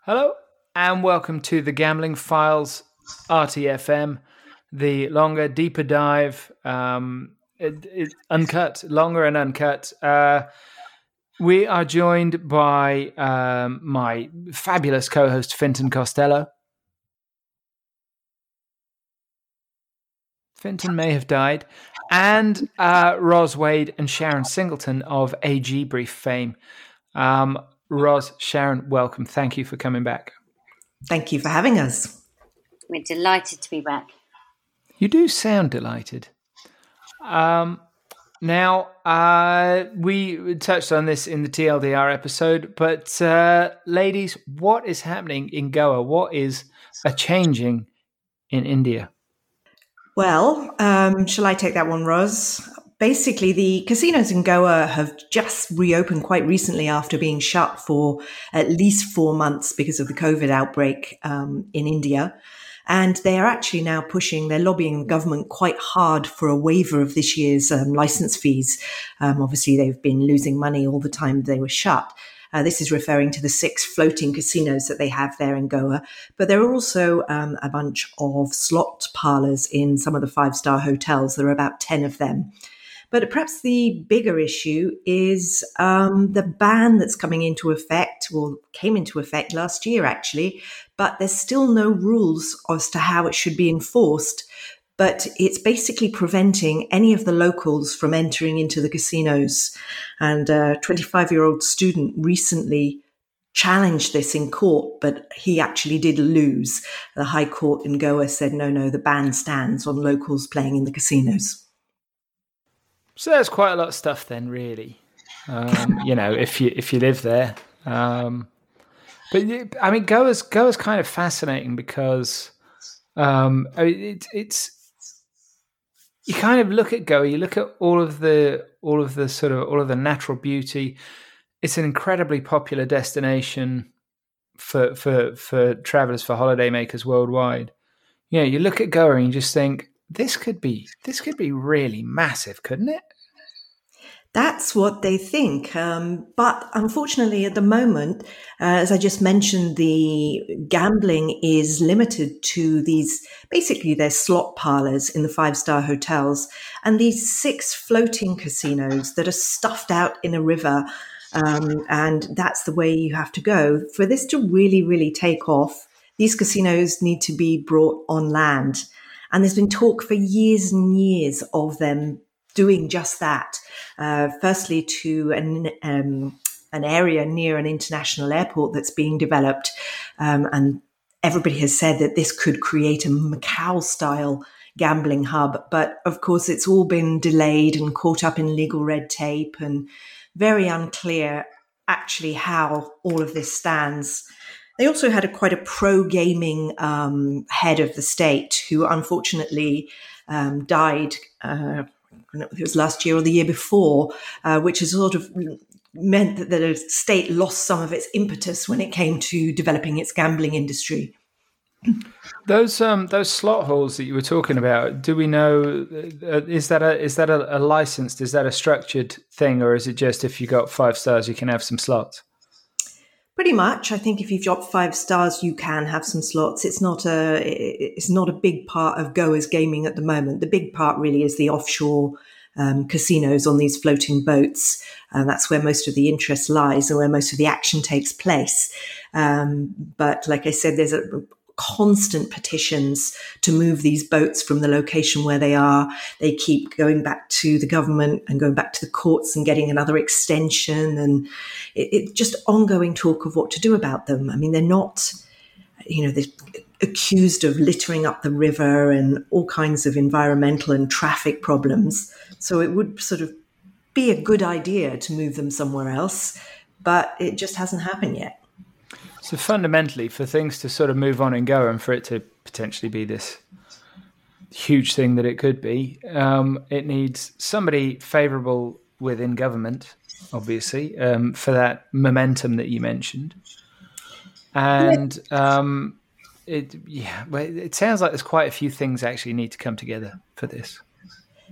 Hello and welcome to the Gambling Files RTFM, the longer, deeper dive, uncut, longer and uncut. We are joined by my fabulous co-host, Fintan Costello. Fintan may have died. And Ros Wade and Sharon Singleton of AG Brief fame. Ros, Sharon, welcome. Thank you for coming back. Thank you for having us. We're delighted to be back. You do sound delighted. Now, we touched on this in the TLDR episode, but ladies, what is happening in Goa? What is changing in India? Well, shall I take that one, Ros? Basically, the casinos in Goa have just reopened quite recently after being shut for at least 4 months because of the COVID outbreak in India. And they are actually now they're lobbying the government quite hard for a waiver of this year's license fees. Obviously, they've been losing money all the time they were shut. This is referring to the 6 floating casinos that they have there in Goa. But there are also a bunch of slot parlors in some of the 5-star hotels. There are about 10 of them. But perhaps the bigger issue is the ban that's coming into effect, or came into effect last year, actually. But there's still no rules as to how it should be enforced. But it's basically preventing any of the locals from entering into the casinos. And a 25-year-old student recently challenged this in court, but he actually did lose. The High Court in Goa said, no, the ban stands on locals playing in the casinos. So there's quite a lot of stuff then, really. If you live there. But I mean, Goa's kind of fascinating because it's you kind of look at Goa, you look at all of the natural beauty. It's an incredibly popular destination for travelers, for holidaymakers worldwide. You look at Goa and you just think this could be really massive, couldn't it? That's what they think. But unfortunately, at the moment, as I just mentioned, the gambling is limited to they're slot parlors in the 5-star hotels and these 6 floating casinos that are stuffed out in a river. And that's the way you have to go. For this to really, really take off, these casinos need to be brought on land. And there's been talk for years and years of them doing just that. Firstly, to an area near an international airport that's being developed. And everybody has said that this could create a Macau-style gambling hub. But of course, it's all been delayed and caught up in legal red tape and very unclear actually how all of this stands. They also had quite a pro-gaming head of the state who unfortunately died, it was last year or the year before, which has sort of meant that the state lost some of its impetus when it came to developing its gambling industry. Those slot halls that you were talking about, do we know, is that a licensed, is that a structured thing, or is it just if you got 5 stars you can have some slots? Pretty much. I think if you've got 5 stars, you can have some slots. It's not a big part of Goa's gaming at the moment. The big part really is the offshore casinos on these floating boats. That's where most of the interest lies and where most of the action takes place. But like I said, there's constant petitions to move these boats from the location where they are. They keep going back to the government and going back to the courts and getting another extension. And it's just ongoing talk of what to do about them. I mean, they're not, they're accused of littering up the river and all kinds of environmental and traffic problems. So it would sort of be a good idea to move them somewhere else, but it just hasn't happened yet. So fundamentally, for things to sort of move on and go and for it to potentially be this huge thing that it could be, it needs somebody favourable within government, obviously, for that momentum that you mentioned. And it sounds like there's quite a few things actually need to come together for this.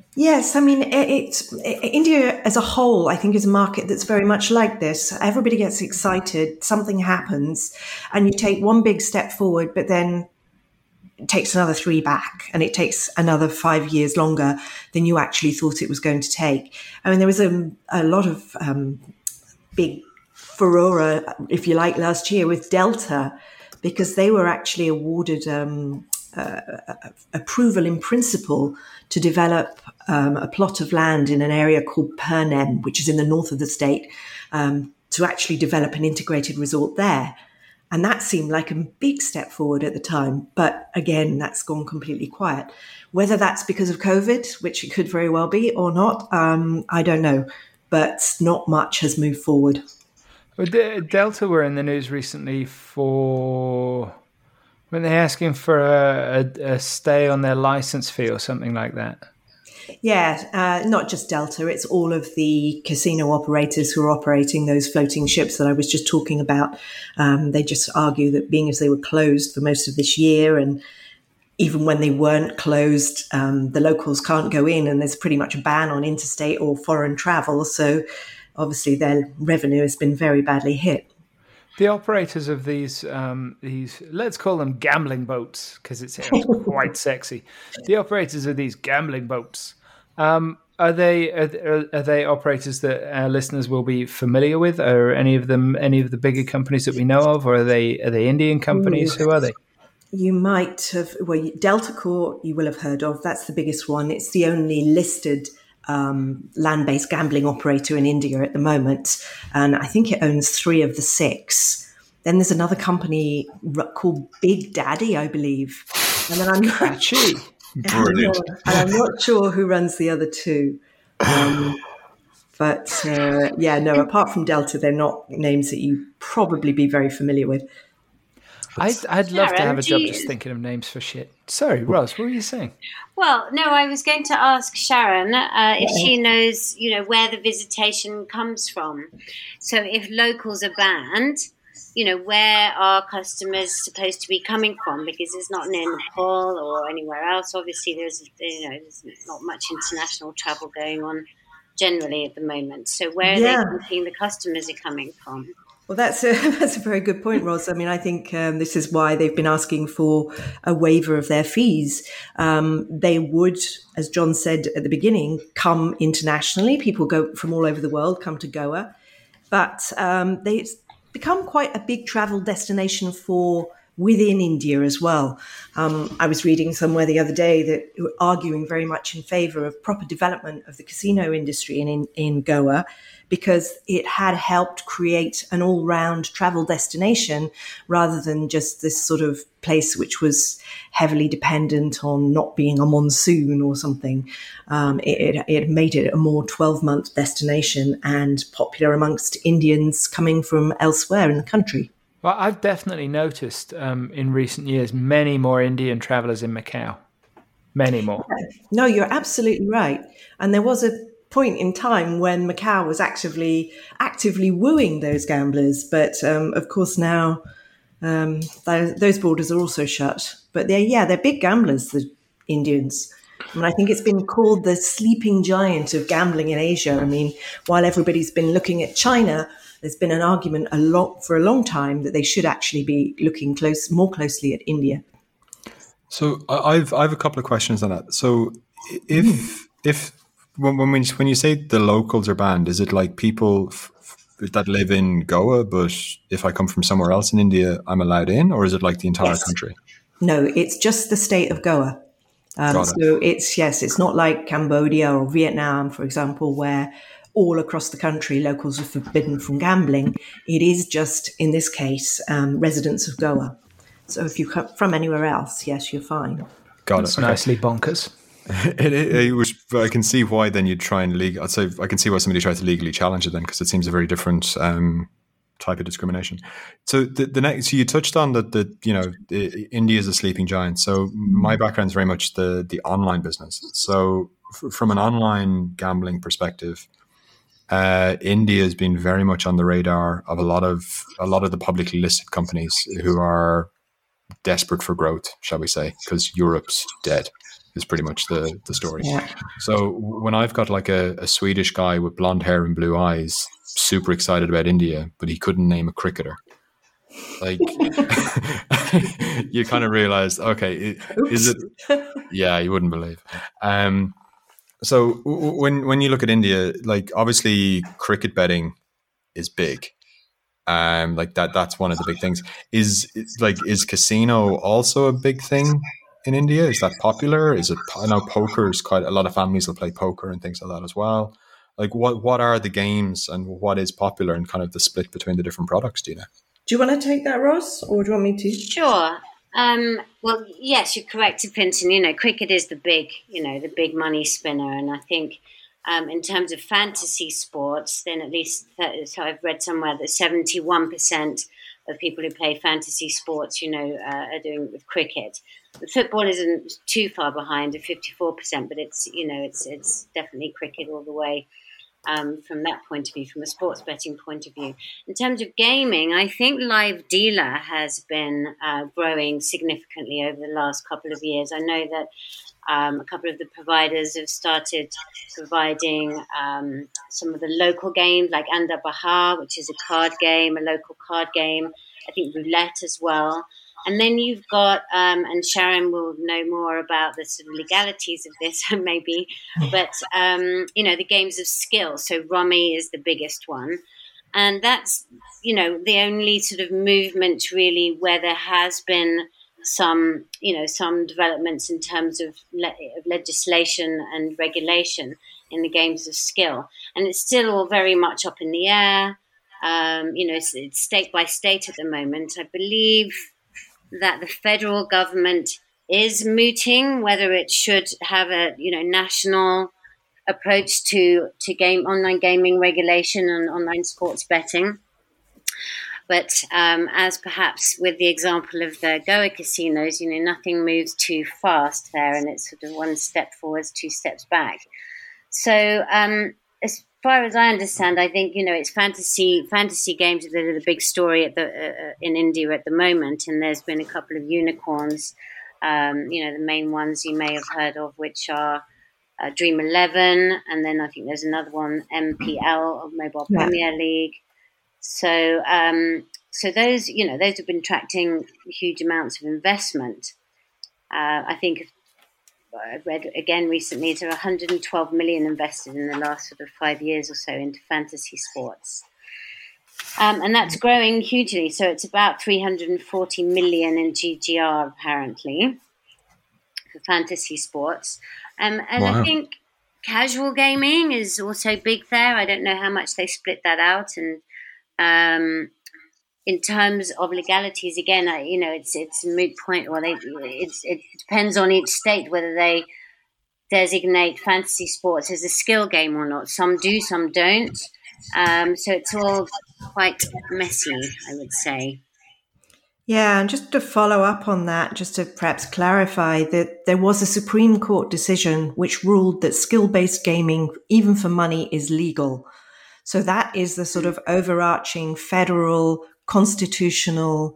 Yes, I mean, India as a whole, I think, is a market that's very much like this. Everybody gets excited, something happens, and you take one big step forward, but then it takes another 3 back, and it takes another 5 years longer than you actually thought it was going to take. I mean, there was a lot of big furore, if you like, last year with Delta, because they were actually awarded approval in principle to develop a plot of land in an area called Pernem, which is in the north of the state, to actually develop an integrated resort there. And that seemed like a big step forward at the time. But again, that's gone completely quiet. Whether that's because of COVID, which it could very well be, or not, I don't know. But not much has moved forward. Well, Delta were in the news recently for when they're asking for a stay on their license fee or something like that. Yeah, not just Delta. It's all of the casino operators who are operating those floating ships that I was just talking about. They just argue that being as they were closed for most of this year, and even when they weren't closed, the locals can't go in, and there's pretty much a ban on interstate or foreign travel. So obviously their revenue has been very badly hit. The operators of these let's call them gambling boats, because it's quite sexy. The operators of these gambling boats, are they operators that our listeners will be familiar with? Are any of them any of the bigger companies that we know of, or are they Indian companies? Who are they? You might have, Delta Corp you will have heard of. That's the biggest one. It's the only listed land-based gambling operator in India at the moment, and I think it owns 3 of the 6. Then there's another company called Big Daddy, I believe, and then I'm not sure who runs the other 2. But apart from Delta, they're not names that you probably be very familiar with. I'd love to have a job just thinking of names for shit. Sorry, Ros, what were you saying? Well, no, I was going to ask Sharon if she knows, where the visitation comes from. So if locals are banned, where are customers supposed to be coming from? Because it's not near Nepal or anywhere else. Obviously, there's not much international travel going on generally at the moment. So where are they thinking the customers are coming from? Well, that's a very good point, Ros. I mean, I think this is why they've been asking for a waiver of their fees. They would, as John said at the beginning, come internationally. People go from all over the world, come to Goa. But it's become quite a big travel destination for within India as well. I was reading somewhere the other day that were arguing very much in favor of proper development of the casino industry in Goa, because it had helped create an all-round travel destination rather than just this sort of place which was heavily dependent on not being a monsoon or something. It made it a more 12-month destination and popular amongst Indians coming from elsewhere in the country. Well, I've definitely noticed in recent years many more Indian travelers in Macau. Many more. No, you're absolutely right. And there was a point in time when Macau was actively wooing those gamblers. But of course now those borders are also shut. But they're big gamblers, the Indians. I mean, I think it's been called the sleeping giant of gambling in Asia. I mean, while everybody's been looking at China, there's been an argument for a long time that they should actually be looking more closely at India. So I've a couple of questions on that. So if when you say the locals are banned, is it like people that live in Goa, but if I come from somewhere else in India, I'm allowed in, or is it like the entire country? No, it's just the state of Goa. So it's not like Cambodia or Vietnam, for example, where all across the country locals are forbidden from gambling. It is just, in this case, residents of Goa. So if you come from anywhere else, yes, you're fine. Got it. Okay. Nicely bonkers. I can see why then you'd try and I can see why somebody tried to legally challenge it then, because it seems a very different type of discrimination. So the next, so you touched on that India is a sleeping giant. So my background is very much the online business. So from an online gambling perspective, India has been very much on the radar of a lot of the publicly listed companies who are desperate for growth, shall we say, because Europe's dead. is pretty much the story. Yeah. So when I've got like a Swedish guy with blonde hair and blue eyes, super excited about India, but he couldn't name a cricketer. Like, you kind of realize, okay, is it? Yeah, you wouldn't believe. So when you look at India, like obviously cricket betting is big. Like that's one of the big things. Is casino also a big thing in India? Is that popular? Is it? I know poker is quite a lot of families will play poker and things like that as well. Like what are the games and what is popular and kind of the split between the different products? Do you know? Do you want to take that, Ross, or do you want me to? Sure. Well, yes, you're correct, Fintan. Cricket is the big money spinner, and I think in terms of fantasy sports, then at least so I've read somewhere that 71% of people who play fantasy sports, are doing it with cricket. Football isn't too far behind at 54%, but it's definitely cricket all the way. From that point of view, from a sports betting point of view. In terms of gaming, I think Live Dealer has been growing significantly over the last couple of years. I know that a couple of the providers have started providing some of the local games like Andar Bahar, which is a card game, a local card game. I think roulette as well. And then you've got, and Sharon will know more about the sort of legalities of this maybe, but, the games of skill. So Rummy is the biggest one. And that's, the only sort of movement really where there has been some developments in terms of legislation and regulation in the games of skill. And it's still all very much up in the air. It's state by state at the moment. I believe that the federal government is mooting whether it should have a national approach to online gaming regulation and online sports betting. But as perhaps with the example of the Goa casinos, nothing moves too fast there, and it's sort of one step forwards, two steps back. So as far as I understand, I think it's fantasy games that are the big story in India at the moment, and there's been a couple of unicorns. The main ones you may have heard of, which are Dream 11, and then I think there's another one, MPL, or Mobile Premier League. So those those have been attracting huge amounts of investment. I think I've read again recently, there are 112 million invested in the last sort of 5 years or so into fantasy sports. And that's growing hugely. So it's about 340 million in GGR apparently for fantasy sports. And wow. I think casual gaming is also big there. I don't know how much they split that out. And in terms of legalities, again, it's a moot point. Or it depends on each state whether they designate fantasy sports as a skill game or not. Some do, some don't. So it's all quite messy, I would say. Yeah, and just to follow up on that, just to perhaps clarify that there was a Supreme Court decision which ruled that skill-based gaming, even for money, is legal. So that is the sort of overarching federal constitutional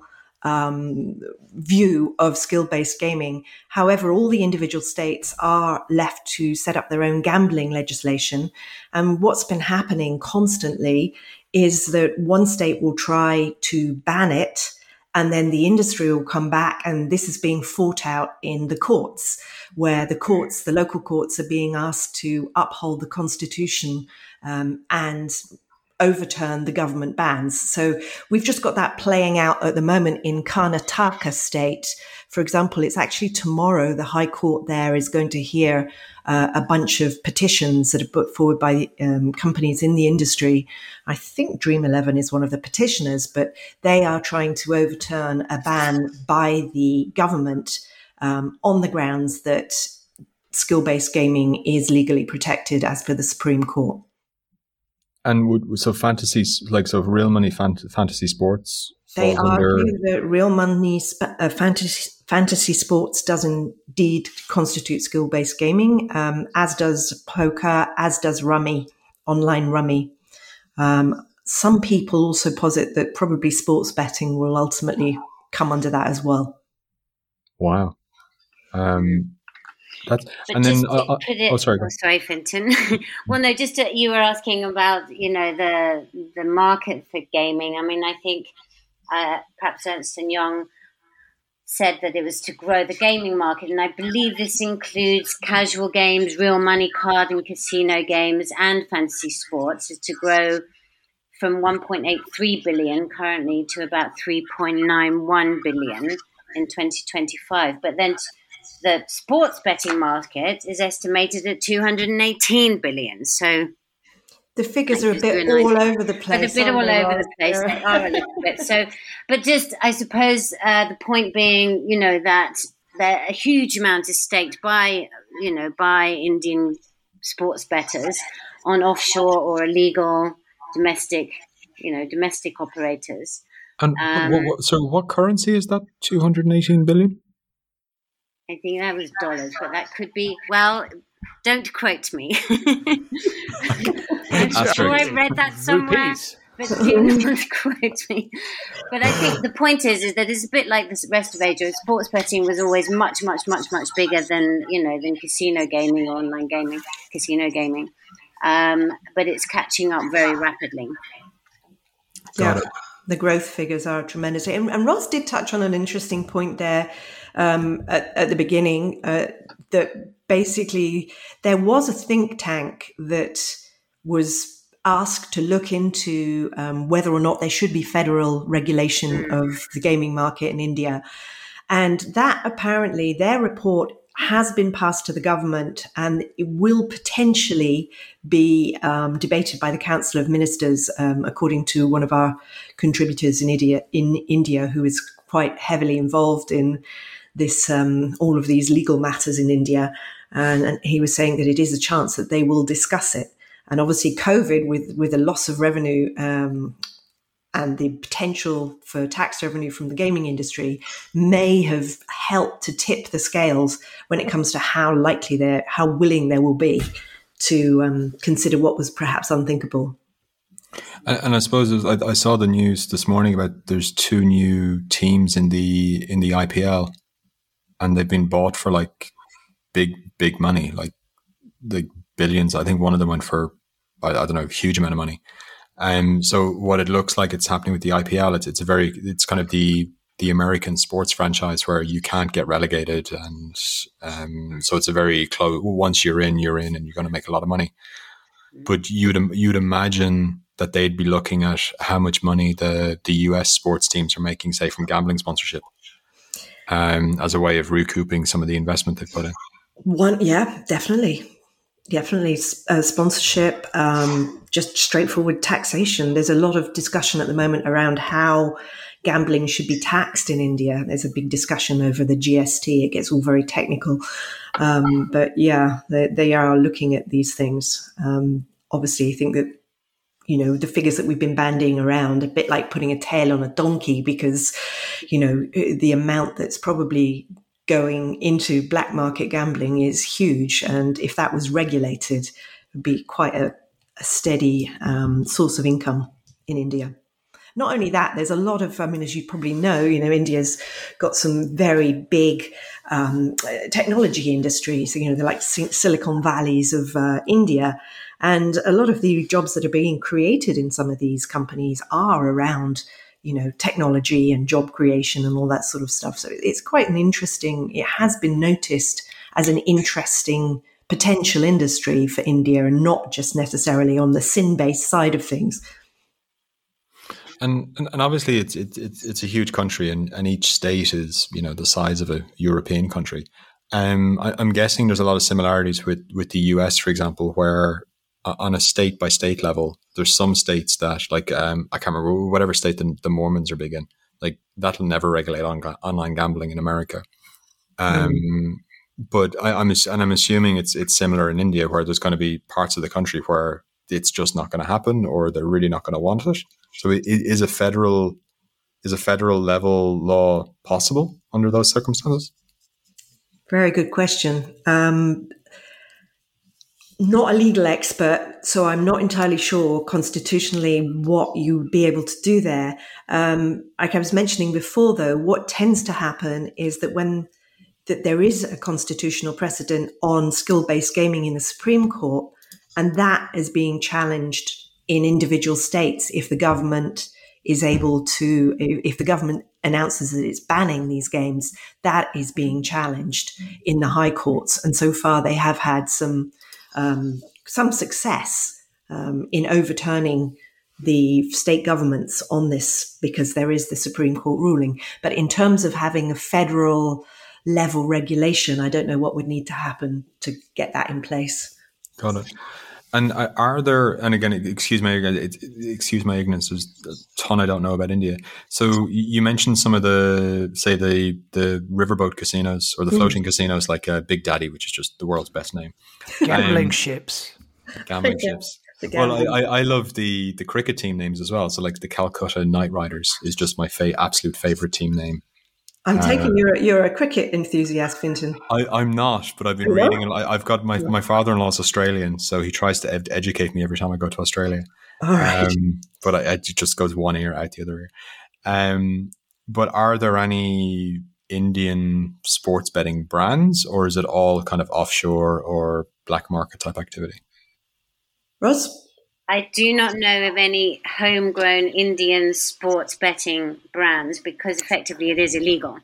view of skill-based gaming. However, all the individual states are left to set up their own gambling legislation. And what's been happening constantly is that one state will try to ban it, and then the industry will come back, and this is being fought out in the courts, where the local courts are being asked to uphold the Constitution and overturn the government bans. So we've just got that playing out at the moment in Karnataka state. For example, it's actually tomorrow the High Court there is going to hear a bunch of petitions that are put forward by companies in the industry. I think Dream 11 is one of the petitioners, but they are trying to overturn a ban by the government on the grounds that skill-based gaming is legally protected as per the Supreme Court. And real money fantasy sports? They argue that real money fantasy sports does indeed constitute skill-based gaming, as does poker, as does rummy, online rummy. Some people also posit that probably sports betting will ultimately come under that as well. Wow. That's But and just then to put it, sorry. sorry, Fintan. Well, no, just you were asking about, the market for gaming. I mean, I think perhaps Ernst & Young said that it was to grow the gaming market, and I believe this includes casual games, real money card and casino games, and fantasy sports, is to grow from 1.83 billion currently to about 3.91 billion in 2025. But then the sports betting market is estimated at 218 billion. So the figures are a bit all over the place. But a bit all over the place. They are a little bit. So, but just, I suppose, the point being, that a huge amount is staked by Indian sports bettors on offshore or illegal domestic operators. And what currency is that? 218 billion? I think that was dollars, but that could be. Well, don't quote me. I'm sure I read that somewhere. Rupees. But don't quote me. But I think the point is that it's a bit like the rest of Asia. Sports betting was always much, much, much, much bigger than casino gaming or online gaming, casino gaming. But it's catching up very rapidly. Yeah, the growth figures are tremendous. And Ross did touch on an interesting point there at the beginning, that basically there was a think tank that was asked to look into whether or not there should be federal regulation of the gaming market in India. And that apparently, their report has been passed to the government, and it will potentially be debated by the Council of Ministers, according to one of our contributors in India, who is quite heavily involved in this, all of these legal matters in India. And he was saying that it is a chance that they will discuss it. And obviously COVID, with the loss of revenue and the potential for tax revenue from the gaming industry, may have helped to tip the scales when it comes to how willing they will be to consider what was perhaps unthinkable. And I suppose I saw the news this morning about there's 2 new teams in the IPL, and they've been bought for like big money, like billions. I think one of them went for, I don't know, a huge amount of money. So what it looks like it's happening with the IPL, it's kind of the American sports franchise where you can't get relegated, and so it's a very close. Once you're in, and you're going to make a lot of money. But you'd imagine that they'd be looking at how much money the US sports teams are making, say, from gambling sponsorship, as a way of recouping some of the investment they've put in. Definitely. Sponsorship, just straightforward taxation. There's a lot of discussion at the moment around how gambling should be taxed in India. There's a big discussion over the GST. It gets all very technical. But yeah, they are looking at these things. Obviously, I think that, the figures that we've been bandying around, a bit like putting a tail on a donkey, because, the amount that's probably going into black market gambling is huge. And if that was regulated, it would be quite a steady source of income in India. Not only that, there's a lot of, as you probably know, India's got some very big technology industries, they're like Silicon Valleys of India. And a lot of the jobs that are being created in some of these companies are around technology and job creation and all that sort of stuff. So it's quite it has been noticed as an interesting potential industry for India, and not just necessarily on the sin-based side of things. And obviously it's a huge country, and each state is, the size of a European country. I'm guessing there's a lot of similarities with the US, for example, where on a state by state level, there's some states that, like, I can't remember, whatever state the Mormons are big in, like, that'll never regulate online gambling in America. But I'm assuming it's similar in India, where there's going to be parts of the country where it's just not going to happen, or they're really not going to want it. So is a federal level law possible under those circumstances? Very good question. Not a legal expert, so I'm not entirely sure constitutionally what you would be able to do there. Like I was mentioning before, though, what tends to happen is that when that there is a constitutional precedent on skill-based gaming in the Supreme Court, and that is being challenged in individual states if the government announces that it's banning these games, that is being challenged in the high courts. And so far they have had some success in overturning the state governments on this, because there is the Supreme Court ruling. But in terms of having a federal level regulation, I don't know what would need to happen to get that in place. Got it. And are there, and again, excuse my ignorance, there's a ton I don't know about India. So you mentioned some of the riverboat casinos or the floating casinos, like Big Daddy, which is just the world's best name. Gambling ships. Gambling ships. Well, I love the cricket team names as well. So like the Calcutta Knight Riders is just my absolute favorite team name. I'm taking you're a cricket enthusiast, Fintan. I'm not, but I've been reading. I've got my father-in-law's Australian, so he tries to educate me every time I go to Australia. All right. But it just goes one ear out the other ear. But are there any Indian sports betting brands, or is it all kind of offshore or black market type activity? Roz? I do not know of any homegrown Indian sports betting brands, because effectively it is illegal.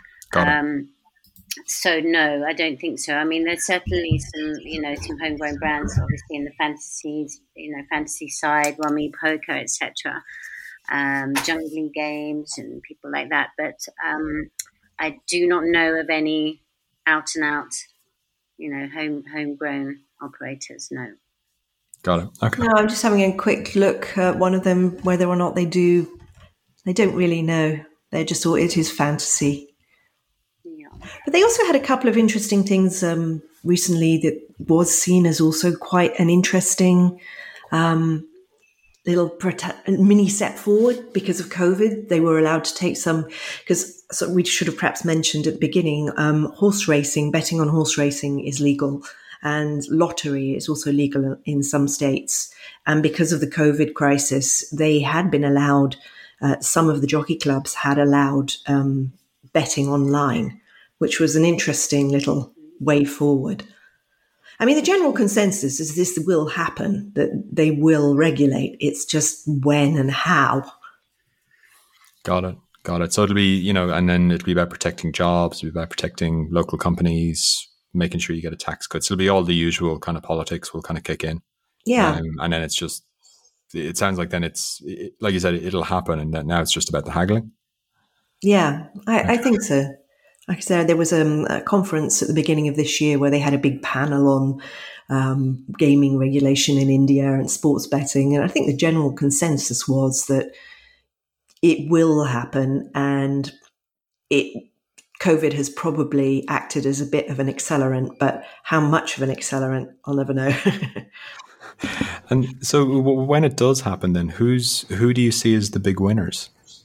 So no, I don't think so. I mean, there's certainly some homegrown brands, obviously in the fantasy side, Rummy, Poker, etc. Junglee Games and people like that. But I do not know of any out and out, homegrown operators. No. Got it. Okay. No, I'm just having a quick look at one of them, whether or not they don't really know. They're just all, it is fantasy. Yeah. But they also had a couple of interesting things recently that was seen as also quite an interesting little mini step forward because of COVID. They were allowed to take because we should have perhaps mentioned at the beginning, horse racing, betting on horse racing is legal. And lottery is also legal in some states. And because of the COVID crisis, they had been allowed, some of the jockey clubs had allowed betting online, which was an interesting little way forward. I mean, the general consensus is this will happen, that they will regulate. It's just when and how. Got it. So it'll be, and then it'll be about protecting jobs, it'll be about protecting local companies, making sure you get a tax cut. So it'll be all the usual kind of politics will kind of kick in. Yeah. And then it sounds like then like you said, it'll happen. And then now it's just about the haggling. Yeah, I think so. Like I said, there was a conference at the beginning of this year where they had a big panel on gaming regulation in India and sports betting. And I think the general consensus was that it will happen, and COVID has probably acted as a bit of an accelerant, but how much of an accelerant, I'll never know. And so when it does happen, then who do you see as the big winners?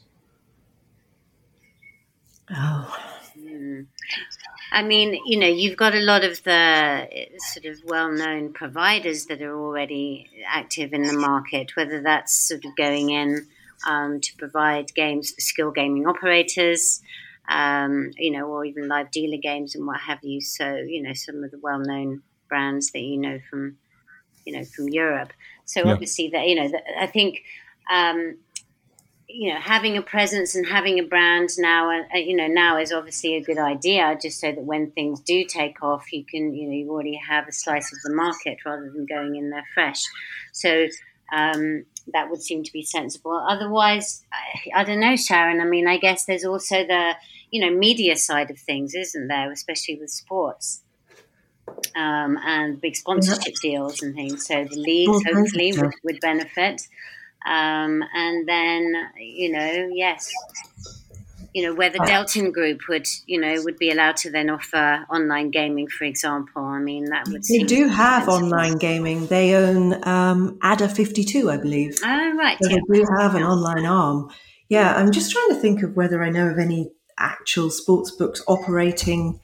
Oh, I mean, you've got a lot of the sort of well-known providers that are already active in the market, whether that's sort of going in to provide games for skill gaming operators, or even live dealer games and what have you. So, some of the well-known brands that from Europe. So obviously that, I think, having a presence and having a brand now, now is obviously a good idea, just so that when things do take off, you can, you already have a slice of the market rather than going in there fresh. So that would seem to be sensible. Otherwise, I don't know, Sharon. I mean, I guess there's also the, media side of things, isn't there? Especially with sports and big sponsorship deals and things. So the leagues hopefully would benefit. And then, yes, whether Delton Group would be allowed to then offer online gaming, for example. I mean, that would. They do have online gaming. They own Adder 52, I believe. Oh, right. So they do have an online arm. Yeah, I'm just trying to think of whether I know of any actual sports books operating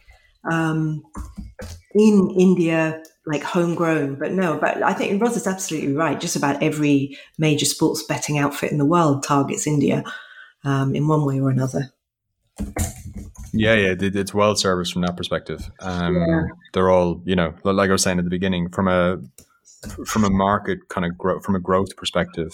in India, like homegrown. But I think Roz is absolutely right. Just about every major sports betting outfit in the world targets India in one way or another. Yeah, it's well serviced from that perspective. They're all, like I was saying at the beginning, from a market kind of from a growth perspective,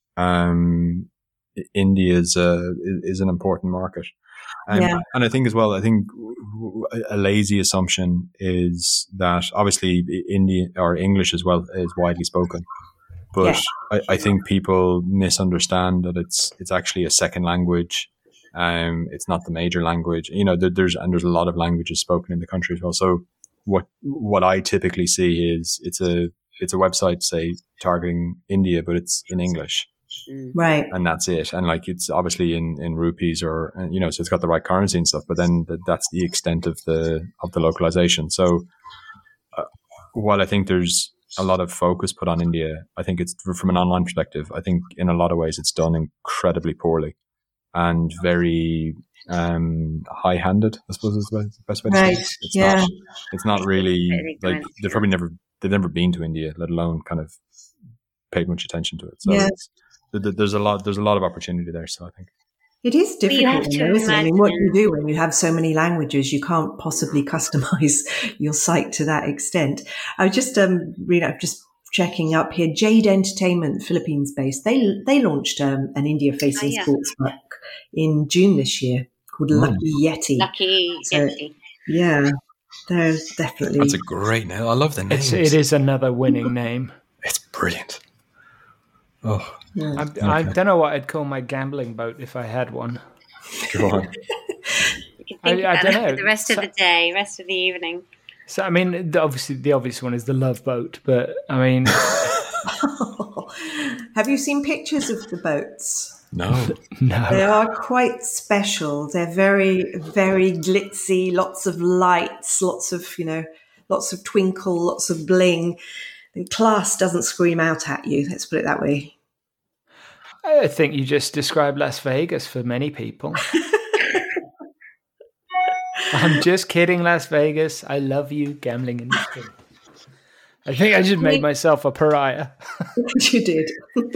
India is an important market. And I think as well, a lazy assumption is that obviously Indian or English as well is widely spoken. But I think people misunderstand that it's actually a second language. It's not the major language. There's a lot of languages spoken in the country as well. So what I typically see is it's a website, say, targeting India, but it's in English. Right. And that's it. And like, it's obviously in rupees so it's got the right currency and stuff, but then that's the extent of the localization. So while I think there's a lot of focus put on India, I think it's from an online perspective, I think in a lot of ways it's done incredibly poorly and very high-handed, I suppose is the best way to say it. It's not really like they've never been to India, let alone kind of paid much attention to it. So there's a lot of opportunity there. So I think it is difficult. I mean, what do you do when you have so many languages? You can't possibly customize your site to that extent. I was just just checking up here. Jade Entertainment, Philippines based. They launched an India facing sports book in June this year called Lucky Yeti. Lucky Yeti. Yeah, they're definitely. That's a great name. I love the name. It is another winning name. It's brilliant. Oh, I don't know what I'd call my gambling boat if I had one. Go on. You can think about it for the rest of the day, rest of the evening. So, I mean, obviously the obvious one is the Love Boat, but I mean... Have you seen pictures of the boats? No. They are quite special. They're very, very glitzy, lots of lights, lots of twinkle, lots of bling. And class doesn't scream out at you, let's put it that way. I think you just described Las Vegas for many people. I'm just kidding, Las Vegas. I love you, gambling industry. I think I just made myself a pariah. You did.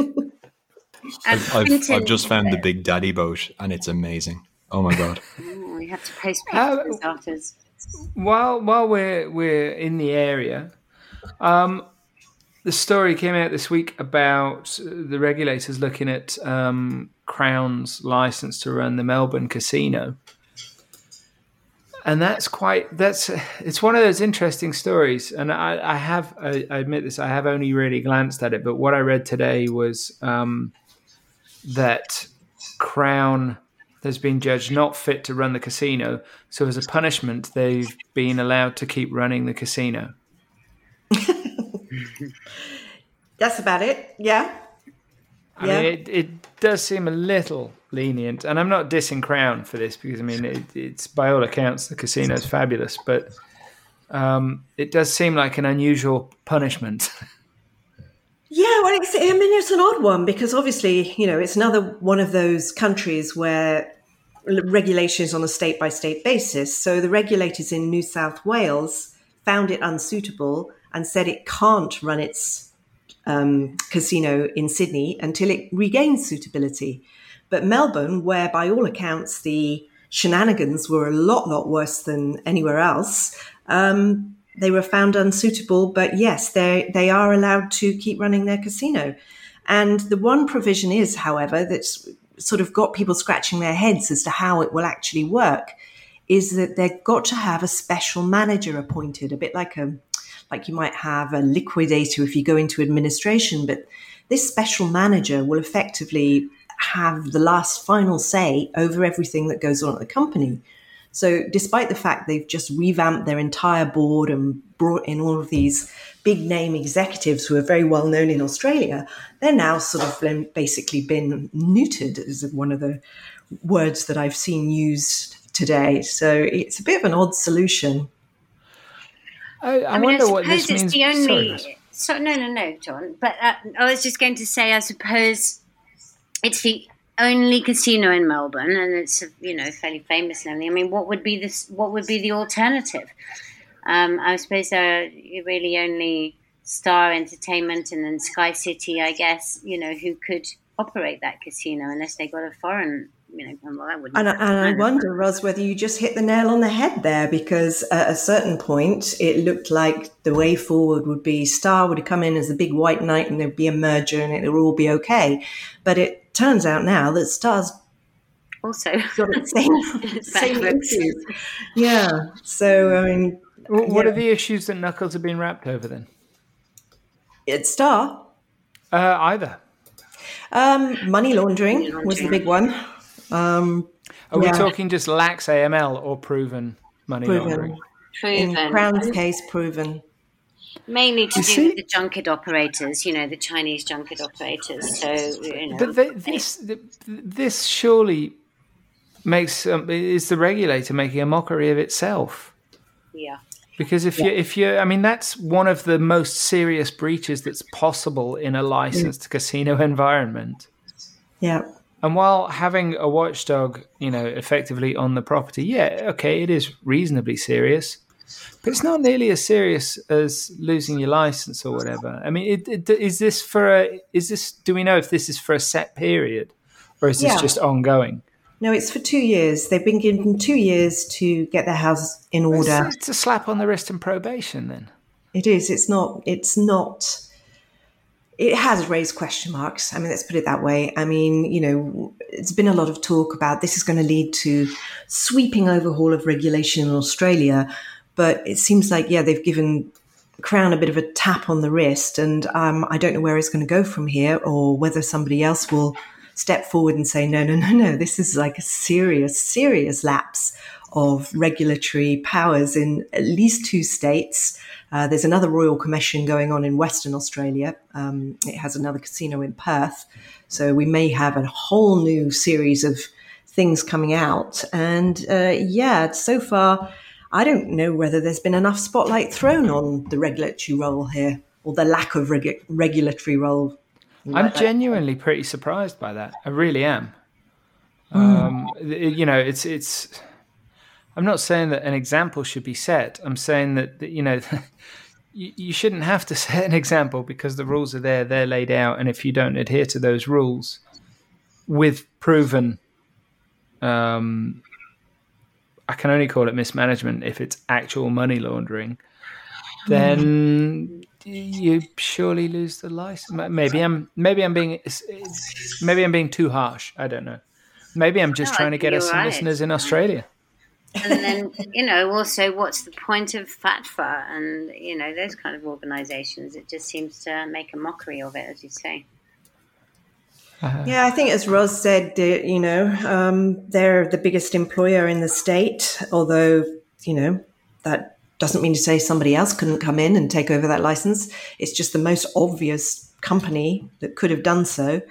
I've just found the Big Daddy boat, and it's amazing. Oh my god! We have to post pictures afterwards. While we're in the area, the story came out this week about the regulators looking at Crown's license to run the Melbourne casino. And it's one of those interesting stories. And I admit this, I have only really glanced at it, but what I read today was that Crown has been judged not fit to run the casino. So as a punishment, they've been allowed to keep running the casino. That's about it. Yeah. I mean, it does seem a little lenient, and I'm not dissing Crown for this because I mean it's by all accounts the casino is fabulous, but it does seem like an unusual punishment. Yeah, well, it's an odd one because obviously it's another one of those countries where regulation is on a state-by-state basis. So the regulators in New South Wales found it unsuitable and said it can't run its casino in Sydney until it regains suitability. But Melbourne, where by all accounts the shenanigans were a lot worse than anywhere else, they were found unsuitable. But yes, they are allowed to keep running their casino. And the one provision is, however, that's sort of got people scratching their heads as to how it will actually work, is that they've got to have a special manager appointed, a bit like you might have a liquidator if you go into administration. But this special manager will effectively have the last final say over everything that goes on at the company. So despite the fact they've just revamped their entire board and brought in all of these big name executives who are very well known in Australia, they're now sort of basically been neutered, is one of the words that I've seen used today. So it's a bit of an odd solution. I wonder what this means. No, John. But I was just going to say, I suppose it's the only casino in Melbourne, and it's fairly famous and everything. I mean, what would be the alternative? I suppose there are really only Star Entertainment and then Sky City, I guess, who could operate that casino unless they got a foreign well, that wouldn't. And I wonder, Ros, whether you just hit the nail on the head there, because at a certain point, it looked like the way forward would be Star would come in as the big white knight and there'd be a merger and it would all be okay. But it turns out now that Star's also got the same issues. Yeah. So, I mean... What are the issues that Knuckles have been wrapped over then? It's Star. Either. Money laundering was the big one. Are we talking just lax AML or proven money laundering? Proven. In Crown's case, proven. Mainly to do with the junket operators, the Chinese junket operators. So, But this surely makes is the regulator making a mockery of itself? Yeah. Because if you, I mean, that's one of the most serious breaches that's possible in a licensed casino environment. Yeah. And while having a watchdog, effectively on the property, it is reasonably serious, but it's not nearly as serious as losing your license or whatever. I mean, do we know if this is for a set period or is this just ongoing? No, it's for 2 years. They've been given 2 years to get their house in order. It's a slap on the wrist and probation then. It is. It's not. It has raised question marks. I mean, let's put it that way. I mean, it's been a lot of talk about this is going to lead to sweeping overhaul of regulation in Australia. But it seems like, they've given Crown a bit of a tap on the wrist. And I don't know where it's going to go from here or whether somebody else will step forward and say, no, this is like a serious lapse of regulatory powers in at least 2 states. There's another Royal Commission going on in Western Australia. It has another casino in Perth. So we may have a whole new series of things coming out. And so far, I don't know whether there's been enough spotlight thrown on the regulatory role here or the lack of regulatory role. I'm genuinely pretty surprised by that. I really am. It's. I'm not saying that an example should be set. I'm saying that you shouldn't have to set an example because the rules are there, they're laid out, and if you don't adhere to those rules with proven, I can only call it mismanagement if it's actual money laundering, then you surely lose the license. Maybe I'm being too harsh. I don't know. Maybe I'm just trying to get us some listeners in Australia. And then, also what's the point of FATFA and, those kind of organisations? It just seems to make a mockery of it, as you say. Yeah, I think as Ros said, they're the biggest employer in the state, although, that doesn't mean to say somebody else couldn't come in and take over that license. It's just the most obvious company that could have done so.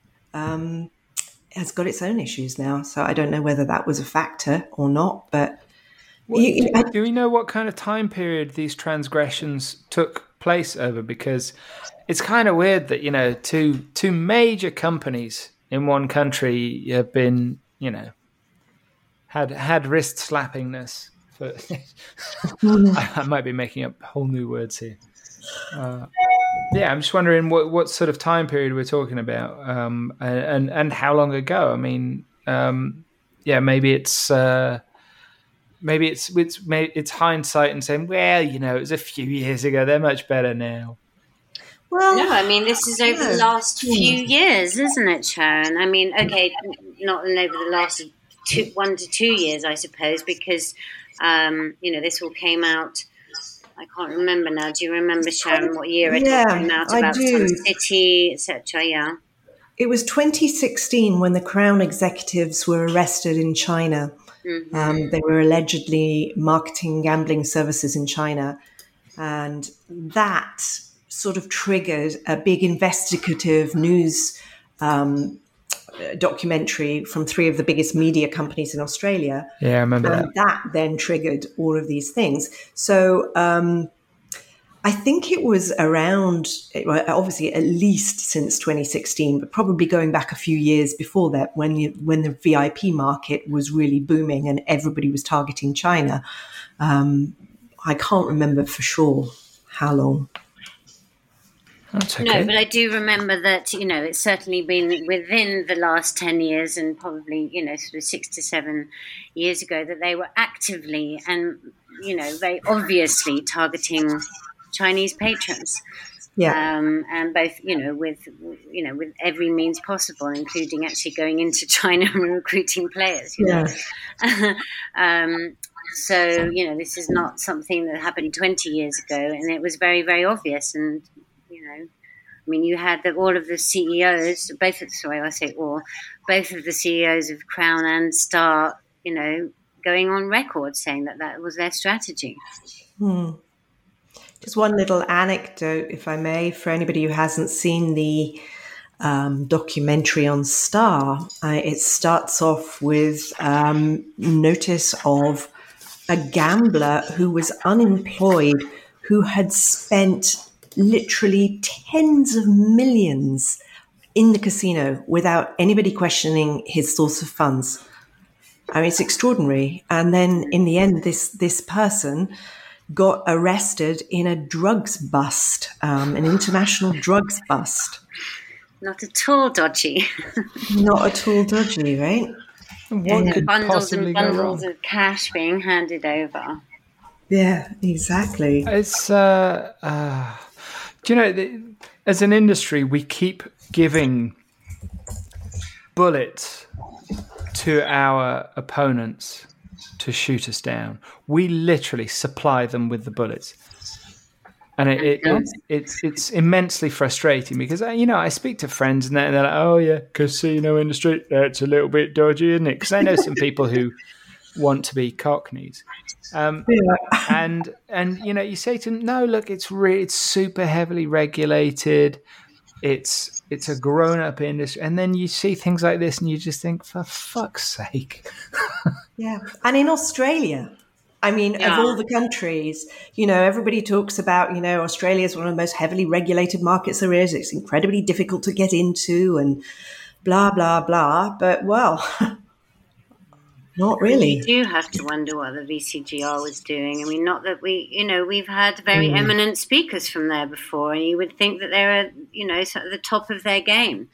Has got its own issues now. So I don't know whether that was a factor or not, but... Do we know what kind of time period these transgressions took place over? Because it's kind of weird that, two major companies in one country have been, had wrist slappingness. I might be making up whole new words here. I'm just wondering what sort of time period we're talking about, and how long ago. I mean, maybe it's hindsight and saying, well, it was a few years ago. They're much better now. Well, no, I mean, this is over the last few years, isn't it, Sharon? I mean, okay, not over the last 1 to 2 years, I suppose, because this all came out. I can't remember now. Do you remember, Sharon, what year it came out about Sun City, etc.? Yeah. It was 2016 when the Crown executives were arrested in China. Mm-hmm. They were allegedly marketing gambling services in China. And that sort of triggered a big investigative news documentary from 3 of the biggest media companies in Australia. Yeah, I remember that. And that then triggered all of these things. So I think it was around, obviously at least since 2016, but probably going back a few years before that when the VIP market was really booming and everybody was targeting China. I can't remember for sure how long. That's okay. No, but I do remember that, it's certainly been within the last 10 years and probably, sort of 6 to 7 years ago that they were actively and, very obviously targeting Chinese patrons. Yeah. And both, with every means possible, including actually going into China and recruiting players. So, this is not something that happened 20 years ago, and it was very, very obvious. And, you had all of the CEOs, both of the CEOs of Crown and Star, going on record saying that was their strategy. Just one little anecdote, if I may, for anybody who hasn't seen the documentary on Star. It starts off with notice of a gambler who was unemployed, who had spent literally tens of millions in the casino without anybody questioning his source of funds. It's extraordinary. And then in the end, this person got arrested in a drugs bust, an international drugs bust. Not at all dodgy. Not at all dodgy, right? What could bundles possibly and go bundles wrong? of cash being handed over. Yeah, exactly. It's as an industry, we keep giving bullets to our opponents to shoot us down. We literally supply them with the bullets. And it's immensely frustrating because, I speak to friends and they're like, oh, yeah, casino industry, that's a little bit dodgy, isn't it? Because I know some people who want to be cockneys. And you say to them, no, look, it's super heavily regulated. It's a grown-up industry. And then you see things like this and you just think, for fuck's sake. Yeah. And in Australia, of all the countries, everybody talks about, Australia is one of the most heavily regulated markets there is. It's incredibly difficult to get into and blah, blah, blah. But, well, not really. You do have to wonder what the VCGR was doing. Not that we've had very eminent speakers from there before, and you would think that they're, sort of the top of their game.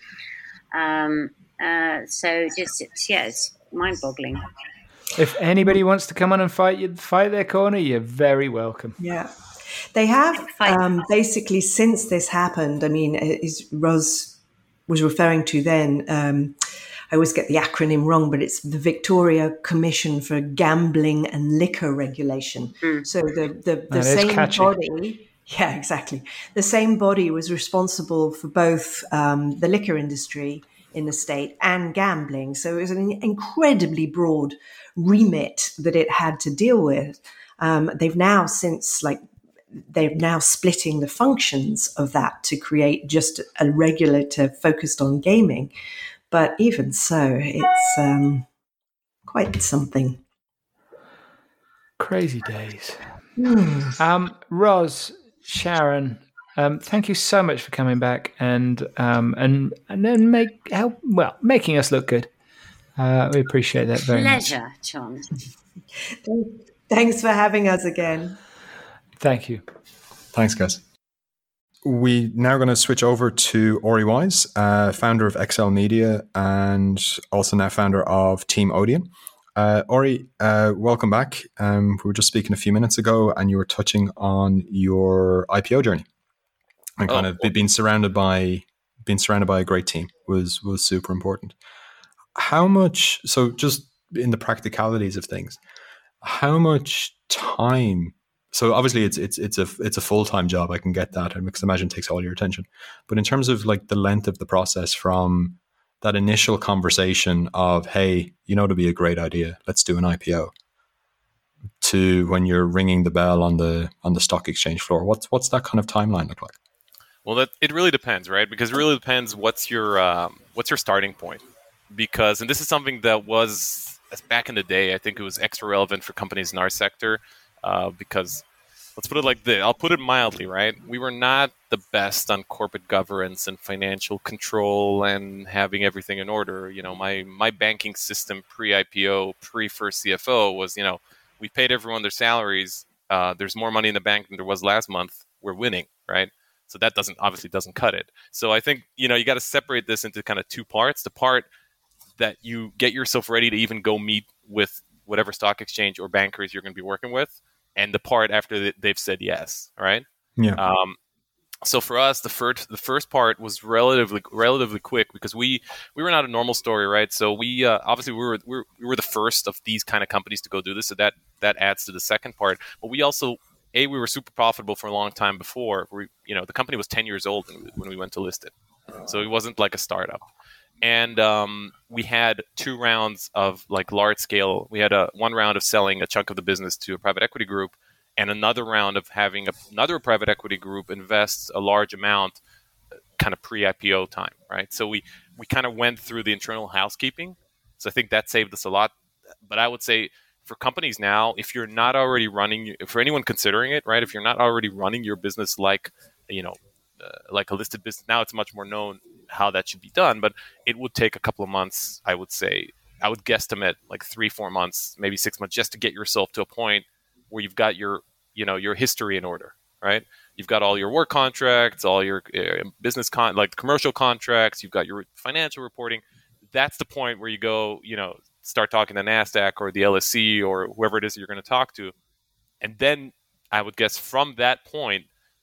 So it's mind-boggling. If anybody wants to come on and fight their corner, you're very welcome. Yeah. They have basically, since this happened, as Ros was referring to then, I always get the acronym wrong, but it's the Victoria Commission for Gambling and Liquor Regulation. So the same body, yeah, exactly. The same body was responsible for both the liquor industry in the state and gambling. So it was an incredibly broad remit that it had to deal with. They're now splitting the functions of that to create just a regulator focused on gaming. But even so, it's quite something. Crazy days. Ros, Sharon, thank you so much for coming back and then making us look good. We appreciate that very much. Pleasure, John. Thanks for having us again. Thank you. Thanks, guys. We're now going to switch over to Ori Wise, founder of XL Media and also now founder of Team Odeon. Ori, welcome back. We were just speaking a few minutes ago and you were touching on your IPO journey and being surrounded by a great team was super important. How much, so just in the practicalities of things, how much time? So obviously it's a full-time job. I can get that, and because I imagine it takes all your attention. But in terms of like the length of the process from that initial conversation of, hey, it'd be a great idea, let's do an IPO, to when you're ringing the bell on the stock exchange floor, what's that kind of timeline look like? Well, it really depends, right? Because it really depends what's your starting point. Because, and this is something that was back in the day, I think it was extra relevant for companies in our sector. Because let's put it like this, I'll put it mildly, right? We were not the best on corporate governance and financial control and having everything in order. My banking system pre-IPO, pre-first CFO was, we paid everyone their salaries. There's more money in the bank than there was last month. We're winning, right? So that doesn't cut it. So I think, you got to separate this into kind of two parts. The part that you get yourself ready to even go meet with whatever stock exchange or bankers you're going to be working with, and the part after they've said yes, right? Yeah. So for us, the first part was relatively quick because we were not a normal story, right? So we obviously we were the first of these kind of companies to go do this, so that adds to the second part. But we also we were super profitable for a long time before. The company was 10 years old when we went to list it, so it wasn't like a startup. And we had 2 rounds of like large scale. We had one round of selling a chunk of the business to a private equity group, and another round of having another private equity group invest a large amount kind of pre-IPO time, right? So we kind of went through the internal housekeeping. So I think that saved us a lot. But I would say for companies now, if you're not already running, for anyone considering it, right, if you're not already running your business like a listed business, now it's much more known how that should be done, but it would take a couple of months, I would say. I would guesstimate like 3-4 months, maybe 6 months, just to get yourself to a point where you've got your history in order, right? You've got all your work contracts, all your business like commercial contracts. You've got your financial reporting. That's the point where you go, start talking to NASDAQ or the LSE or whoever it is you're going to talk to. And then I would guess from that point,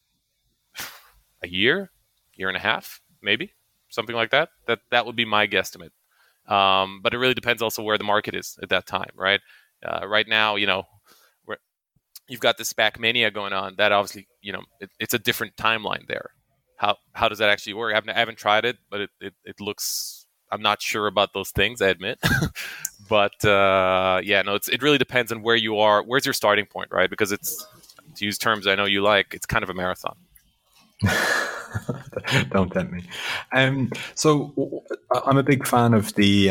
a year and a half, maybe something like that. That would be my guesstimate. But it really depends also where the market is at that time, right? Right now, you've got this SPAC mania going on. That obviously, it's a different timeline there. How does that actually work? I haven't tried it, but it looks. I'm not sure about those things, I admit. But it really depends on where you are. Where's your starting point, right? Because it's, to use terms I know you like, it's kind of a marathon. Don't tempt me. So I'm a big fan of the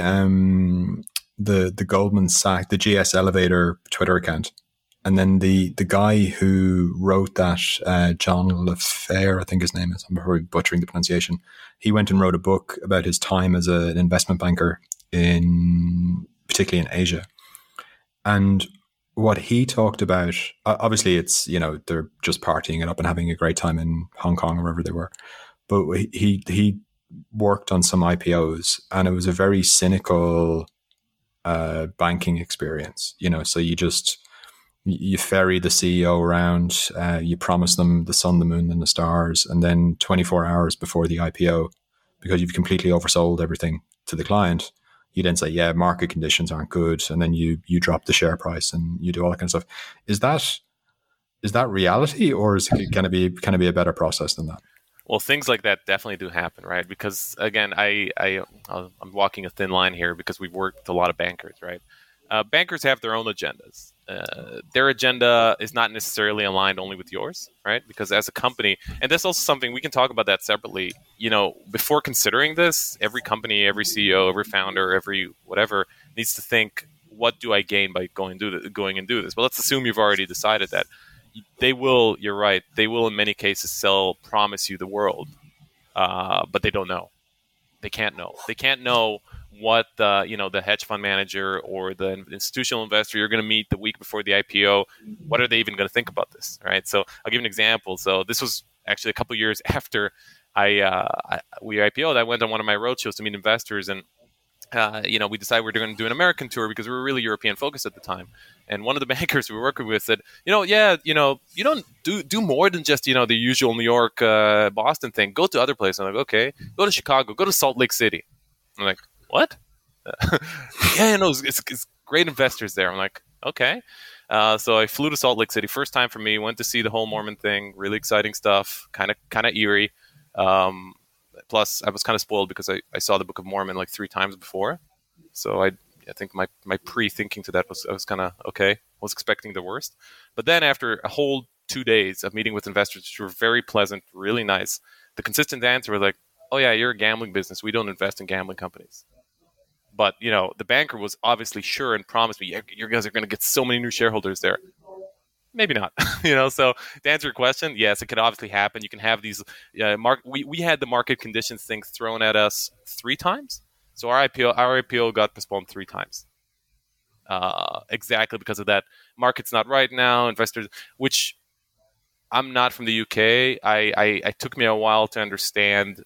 Goldman Sachs, the GS Elevator Twitter account. And then the guy who wrote that, John LaFair, I think his name is, I'm probably butchering the pronunciation. He went and wrote a book about his time as an investment banker particularly in Asia. And what he talked about, obviously it's, they're just partying it up and having a great time in Hong Kong or wherever they were. But he worked on some IPOs, and it was a very cynical banking experience, so you ferry the CEO around, you promise them the sun, the moon, and the stars, and then 24 hours before the IPO, because you've completely oversold everything to the client, you then say, yeah, market conditions aren't good, and then you drop the share price and you do all that kind of stuff. Is that reality, or can it be a better process than that? Well, things like that definitely do happen, right? Because again, I'm walking a thin line here because we've worked with a lot of bankers, right? Bankers have their own agendas. Their agenda is not necessarily aligned only with yours, right? Because as a company, and that's also something we can talk about that separately. Before considering this, every company, every CEO, every founder, every whatever needs to think, what do I gain by going and do this? Well, let's assume you've already decided that. They will. You're right. They will, in many cases, promise you the world, but they don't know. They can't know. They can't know what the hedge fund manager or the institutional investor you're going to meet the week before the IPO. What are they even going to think about this, right? So I'll give you an example. So this was actually a couple years after we IPO'd. I went on one of my roadshows to meet investors, and we decided we were going to do an American tour because we were really European focused at the time. And one of the bankers we were working with said, you don't do more than just, the usual New York, Boston thing. Go to other places. I'm like, okay, go to Chicago, go to Salt Lake City. I'm like, what? It's great investors there. I'm like, okay. So I flew to Salt Lake City. First time for me, went to see the whole Mormon thing. Really exciting stuff. Kind of eerie. Plus, I was kind of spoiled because I saw the Book of Mormon like 3 times before. So I think my pre-thinking to that was I was kind of okay. I was expecting the worst. But then after a whole 2 days of meeting with investors, which were very pleasant, really nice, the consistent answer was like, oh yeah, you're a gambling business. We don't invest in gambling companies. But, the banker was obviously sure and promised me, you guys are going to get so many new shareholders there. Maybe not, So to answer your question, yes, it could obviously happen. You can have these we had the market conditions thing thrown at us 3 times. So our IPO got postponed 3 times. Exactly because of that. Market's not right now. Investors, which I'm not from the UK. I took me a while to understand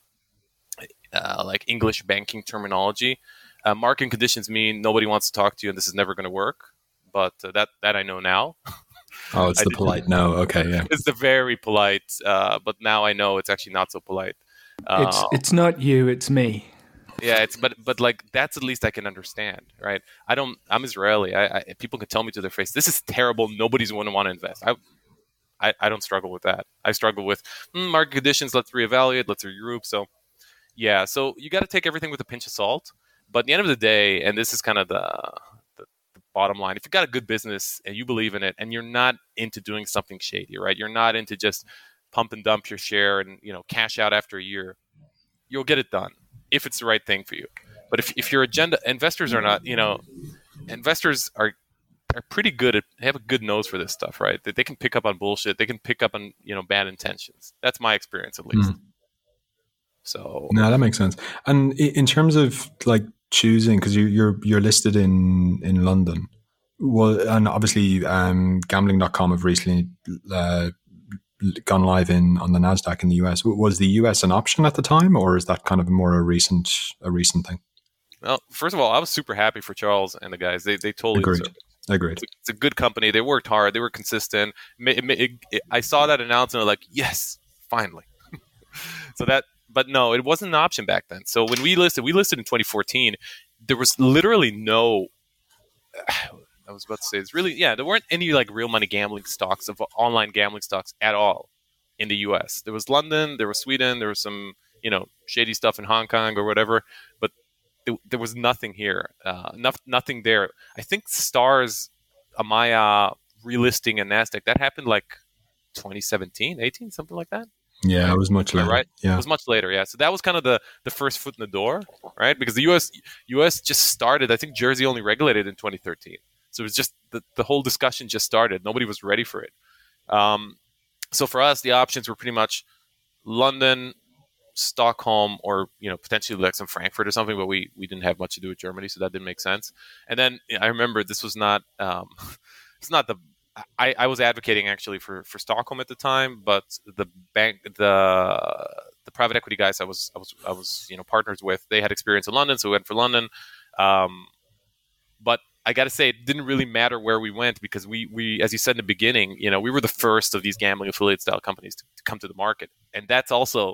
like English banking terminology. Market conditions mean nobody wants to talk to you, and this is never going to work. But that I know now. Oh, it's the polite no. Okay, yeah. It's the very polite, but now I know it's actually not so polite. It's not you, it's me. Yeah, but like that's at least I can understand, right? I'm Israeli. People can tell me to their face, this is terrible. Nobody's going to want to invest. I don't struggle with that. I struggle with market conditions. Let's reevaluate. Let's regroup. So yeah, so you got to take everything with a pinch of salt. But at the end of the day, and this is kind of the bottom line, if you've got a good business and you believe in it, and you're not into doing something shady, right? You're not into just pump and dump your share and cash out after a year. You'll get it done if it's the right thing for you. But if your agenda, investors are not, investors are pretty good at, have a good nose for this stuff, right? They can pick up on bullshit. They can pick up on, bad intentions. That's my experience, at least. So no, that makes sense. And in terms of like choosing, because you're listed in London, well, and obviously gambling.com have recently gone live on the NASDAQ in the US. Was the US an option at the time, or is that kind of more a recent thing? Well, first of all, I was super happy for Charles and the guys. They totally deserve it. Agreed. It's a good company. They worked hard. They were consistent. I saw that announcement, like, yes, finally. But no, it wasn't an option back then. So when we listed in 2014. There was literally no. I was about to say, there weren't any like real money gambling stocks of online gambling stocks at all in the US. There was London, there was Sweden, there was some, shady stuff in Hong Kong or whatever, but there was nothing here. Nothing there. I think Stars, Amaya relisting in NASDAQ, that happened like 2017, 18, something like that. Yeah, it was much later. Right? Yeah. It was much later, yeah. So that was kind of the first foot in the door, right? Because the US just started, I think Jersey only regulated in 2013. So it was just the whole discussion just started. Nobody was ready for it. So for us, the options were pretty much London, Stockholm, or potentially like some Frankfurt or something. But we didn't have much to do with Germany, so that didn't make sense. And then I remember this was not it's not the. I was advocating actually for Stockholm at the time, but the private equity guys I was partners with, they had experience in London, so we went for London. But I got to say, it didn't really matter where we went because we as you said in the beginning, we were the first of these gambling affiliate style companies to come to the market, and that's also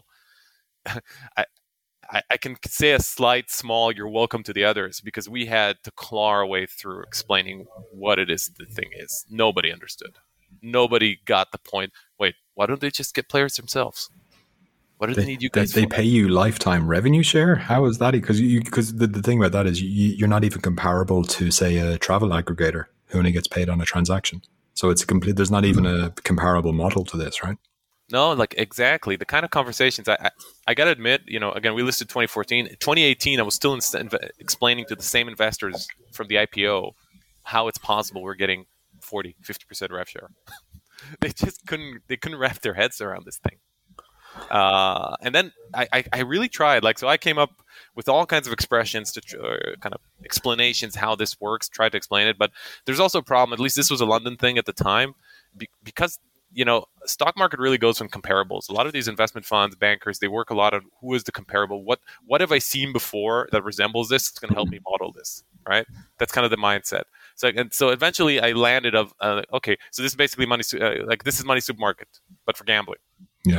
I can say a slight, small, you're welcome to the others, because we had to claw our way through explaining what it is the thing is. Nobody understood. Nobody got the point. Wait, why don't they just get players themselves? What do they need you guys they for? Pay you lifetime revenue share? How is that? Because the thing about that is you're not even comparable to, say, a travel aggregator who only gets paid on a transaction. So it's there's not even a comparable model to this, right? No, like exactly the kind of conversations I got to admit, again, we listed 2014, 2018. I was still explaining to the same investors from the IPO how it's possible we're getting 40-50% rev share. They just couldn't wrap their heads around this thing. And then I really tried, so I came up with all kinds of expressions to kind of explanations how this works, tried to explain it. But there's also a problem, at least this was a London thing at the time, because stock market really goes on comparables. A lot of these investment funds, bankers, they work a lot on who is the comparable. What have I seen before that resembles this? It's going to help me model this, right? That's kind of the mindset. So eventually I landed okay, so this is basically money. This is Money Supermarket, but for gambling. Yeah.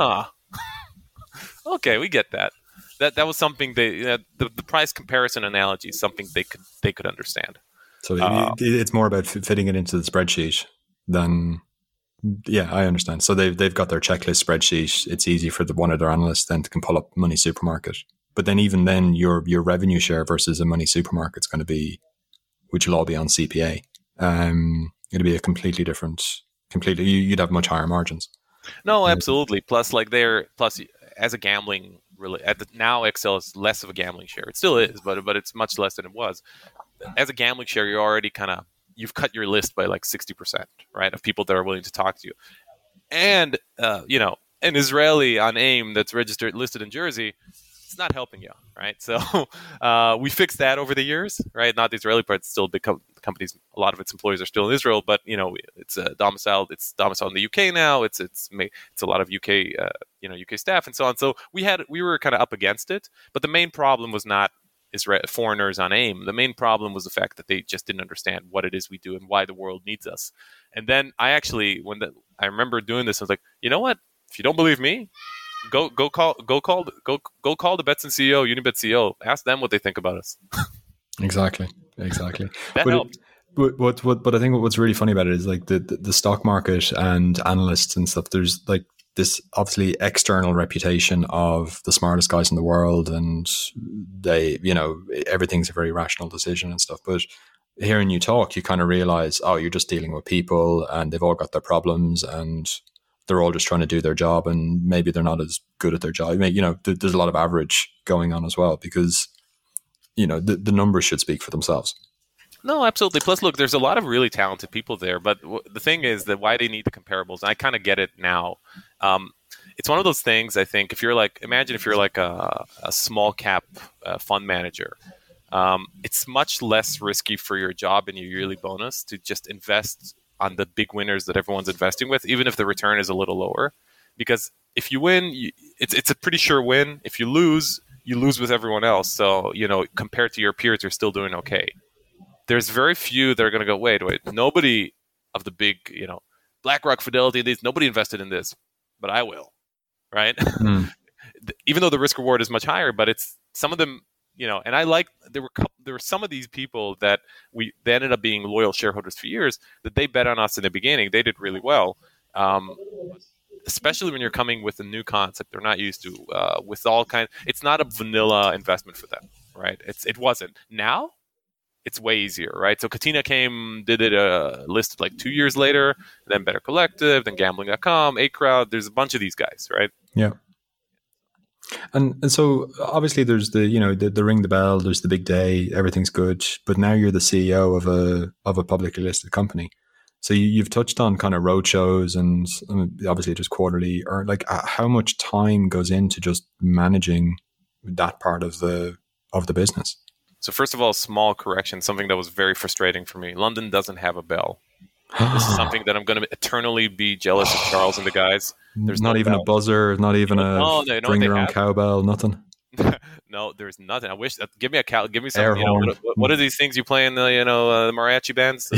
Okay, we get that. That was something the price comparison analogy is something they could understand. So it's more about fitting it into the spreadsheet than. Yeah, I understand. So they've got their checklist spreadsheet. It's easy for one of their analysts then to can pull up Money Supermarket. But then even then, your revenue share versus a Money Supermarket is going to be, which will all be on CPA. It'll be a completely different. You'd have much higher margins. No, absolutely. Plus as a gambling now Excel is less of a gambling share. It still is, but it's much less than it was. As a gambling share, you're already you've cut your list by like 60%, right, of people that are willing to talk to you. And, an Israeli on AIM that's listed in Jersey, it's not helping you, right? So we fixed that over the years, right? Not the Israeli part, still big companies. A lot of its employees are still in Israel, but it's domiciled. It's domiciled in the UK now. It's a lot of UK UK staff and so on. So we were kind of up against it, but the main problem was not foreigners on AIM. The main problem was the fact that they just didn't understand what it is we do and why the world needs us. And then I remember doing this, I was like, you know what? If you don't believe me, go call the Betson CEO, Unibet CEO. Ask them what they think about us. Exactly. That helped. But I think what's really funny about it is like the stock market and analysts and stuff. There's like this obviously external reputation of the smartest guys in the world, and they, everything's a very rational decision and stuff. But hearing you talk, you kind of realize, oh, you're just dealing with people, and they've all got their problems, and they're all just trying to do their job, and maybe they're not as good at their job. I mean, there's a lot of average going on as well, because the numbers should speak for themselves. No, absolutely. Plus, look, there's a lot of really talented people there, but the thing is that why they need the comparables, and I kind of get it now. It's one of those things, I think, imagine if you're like a small cap fund manager. It's much less risky for your job and your yearly bonus to just invest on the big winners that everyone's investing with, even if the return is a little lower. Because if you win, it's a pretty sure win. If you lose with everyone else. So, compared to your peers, you're still doing okay. There's very few that are going to go, wait, nobody of the big, BlackRock, Fidelity, nobody invested in this, but I will, right? Even though the risk reward is much higher, but it's some of them, and there were some of these people that they ended up being loyal shareholders for years, that they bet on us in the beginning. They did really well. Especially when you're coming with a new concept they're not used to, with all kinds. It's not a vanilla investment for them, right? It wasn't. Now, it's way easier, right? So Katina did it listed like 2 years later, then Better Collective, then Gambling.com, 8Crowd. There's a bunch of these guys, right? Yeah. And so obviously there's the ring the bell, there's the big day, everything's good, but now you're the CEO of a publicly listed company. So you've touched on kind of roadshows and obviously just quarterly, or like how much time goes into just managing that part of the business? So first of all, small correction, something that was very frustrating for me. London doesn't have a bell. This is something that I'm going to eternally be jealous of Charles and the guys. There's not even a buzzer, not even bring your own cowbell, nothing. No, there's nothing. I wish. Give me a cow. Give me some. What are these things you play in the the mariachi bands?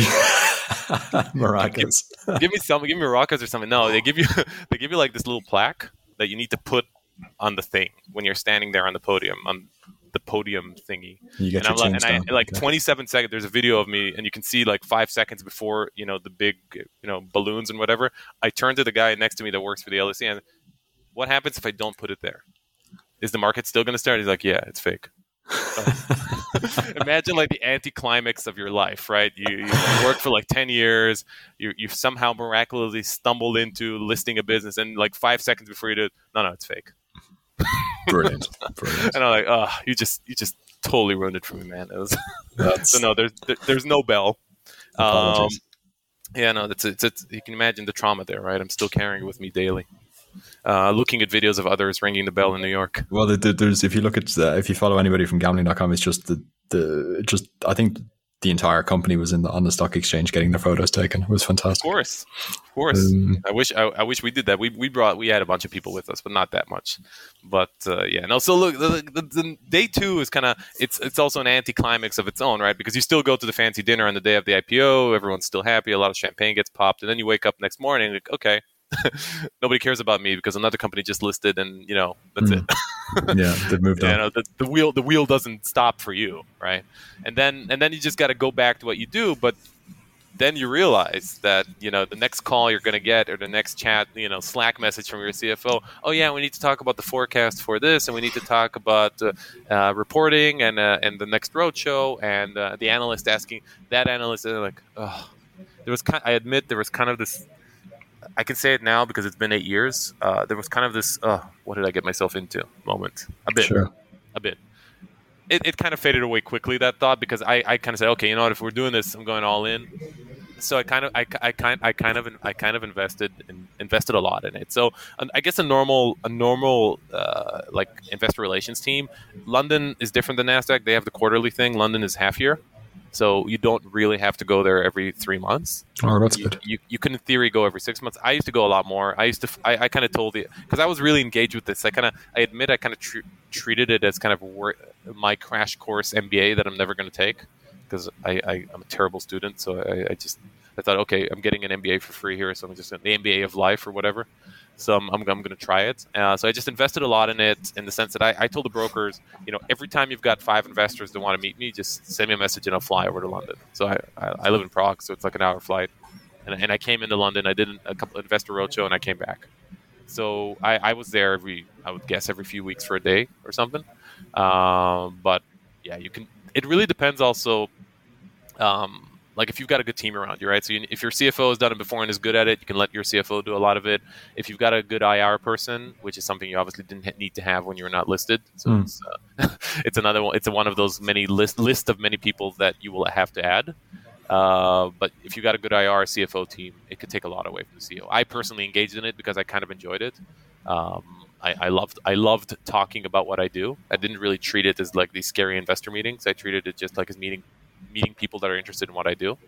Maracas. Give me some. Give me maracas or something. No, they give you like this little plaque that you need to put on the thing when you're standing there on the podium, on the podium thingy. You get your tunes down. 27 seconds. There's a video of me, and you can see like 5 seconds before the big balloons and whatever. I turn to the guy next to me that works for the LSE, and what happens if I don't put it there? Is the market still going to start? He's like, yeah, it's fake. Imagine like the anticlimax of your life, right? You work for like 10 years. You've somehow miraculously stumbled into listing a business, and like 5 seconds before you do it, no, it's fake. Brilliant. And I'm like, oh, you just totally ruined it for me, man. So no, there's no bell. Yeah, no, it's you can imagine the trauma there, right? I'm still carrying it with me daily. Looking at videos of others ringing the bell in New York. Well, there's if you look at if you follow anybody from Gambling.com, it's just I think the entire company was on the stock exchange getting their photos taken. It was fantastic. Of course. I wish we did that. We had a bunch of people with us, but not that much. But yeah, no. So look, the day two is kind of it's also an anticlimax of its own, right? Because you still go to the fancy dinner on the day of the IPO. Everyone's still happy. A lot of champagne gets popped, and then you wake up next morning like, okay. Nobody cares about me because another company just listed, and that's it. Yeah, they've moved on. The wheel doesn't stop for you, right? And then you just got to go back to what you do. But then you realize that the next call you're going to get, or the next chat, Slack message from your CFO. Oh yeah, we need to talk about the forecast for this, and we need to talk about reporting and the next roadshow, and the analyst asking that analyst. And they're like, oh, I admit there was kind of this. I can say it now because it's been 8 years. There was kind of this, what did I get myself into moment? A bit. It kind of faded away quickly, that thought, because I kind of said, okay, you know what? If we're doing this, I'm going all in. So I kind of invested invested a lot in it. So I guess a normal like investor relations team, London is different than NASDAQ. They have the quarterly thing. London is half year. So you don't really have to go there every 3 months. Oh, that's good. You can in theory go every 6 months. I used to go a lot more. I kind of told it because I was really engaged with this. I admit I kind of treated it as kind of my crash course MBA that I'm never going to take because I'm a terrible student. So I thought, okay, I'm getting an MBA for free here, so I'm just the MBA of life or whatever. So I'm going to try it. So I just invested a lot in it in the sense that I told the brokers, every time you've got 5 investors that want to meet me, just send me a message and I'll fly over to London. So I live in Prague, so it's like an hour flight. And I came into London, I did a couple of investor roadshow, and I came back. So I was there every few weeks for a day or something. But yeah, it really depends also. Like if you've got a good team around you, right? So if your CFO has done it before and is good at it, you can let your CFO do a lot of it. If you've got a good IR person, which is something you obviously didn't need to have when you were not listed, so it's another one. It's one of those many list of many people that you will have to add. But if you got a good IR CFO team, it could take a lot away from the CEO. I personally engaged in it because I kind of enjoyed it. I loved talking about what I do. I didn't really treat it as like these scary investor meetings. I treated it just like as meeting people that are interested in what I do.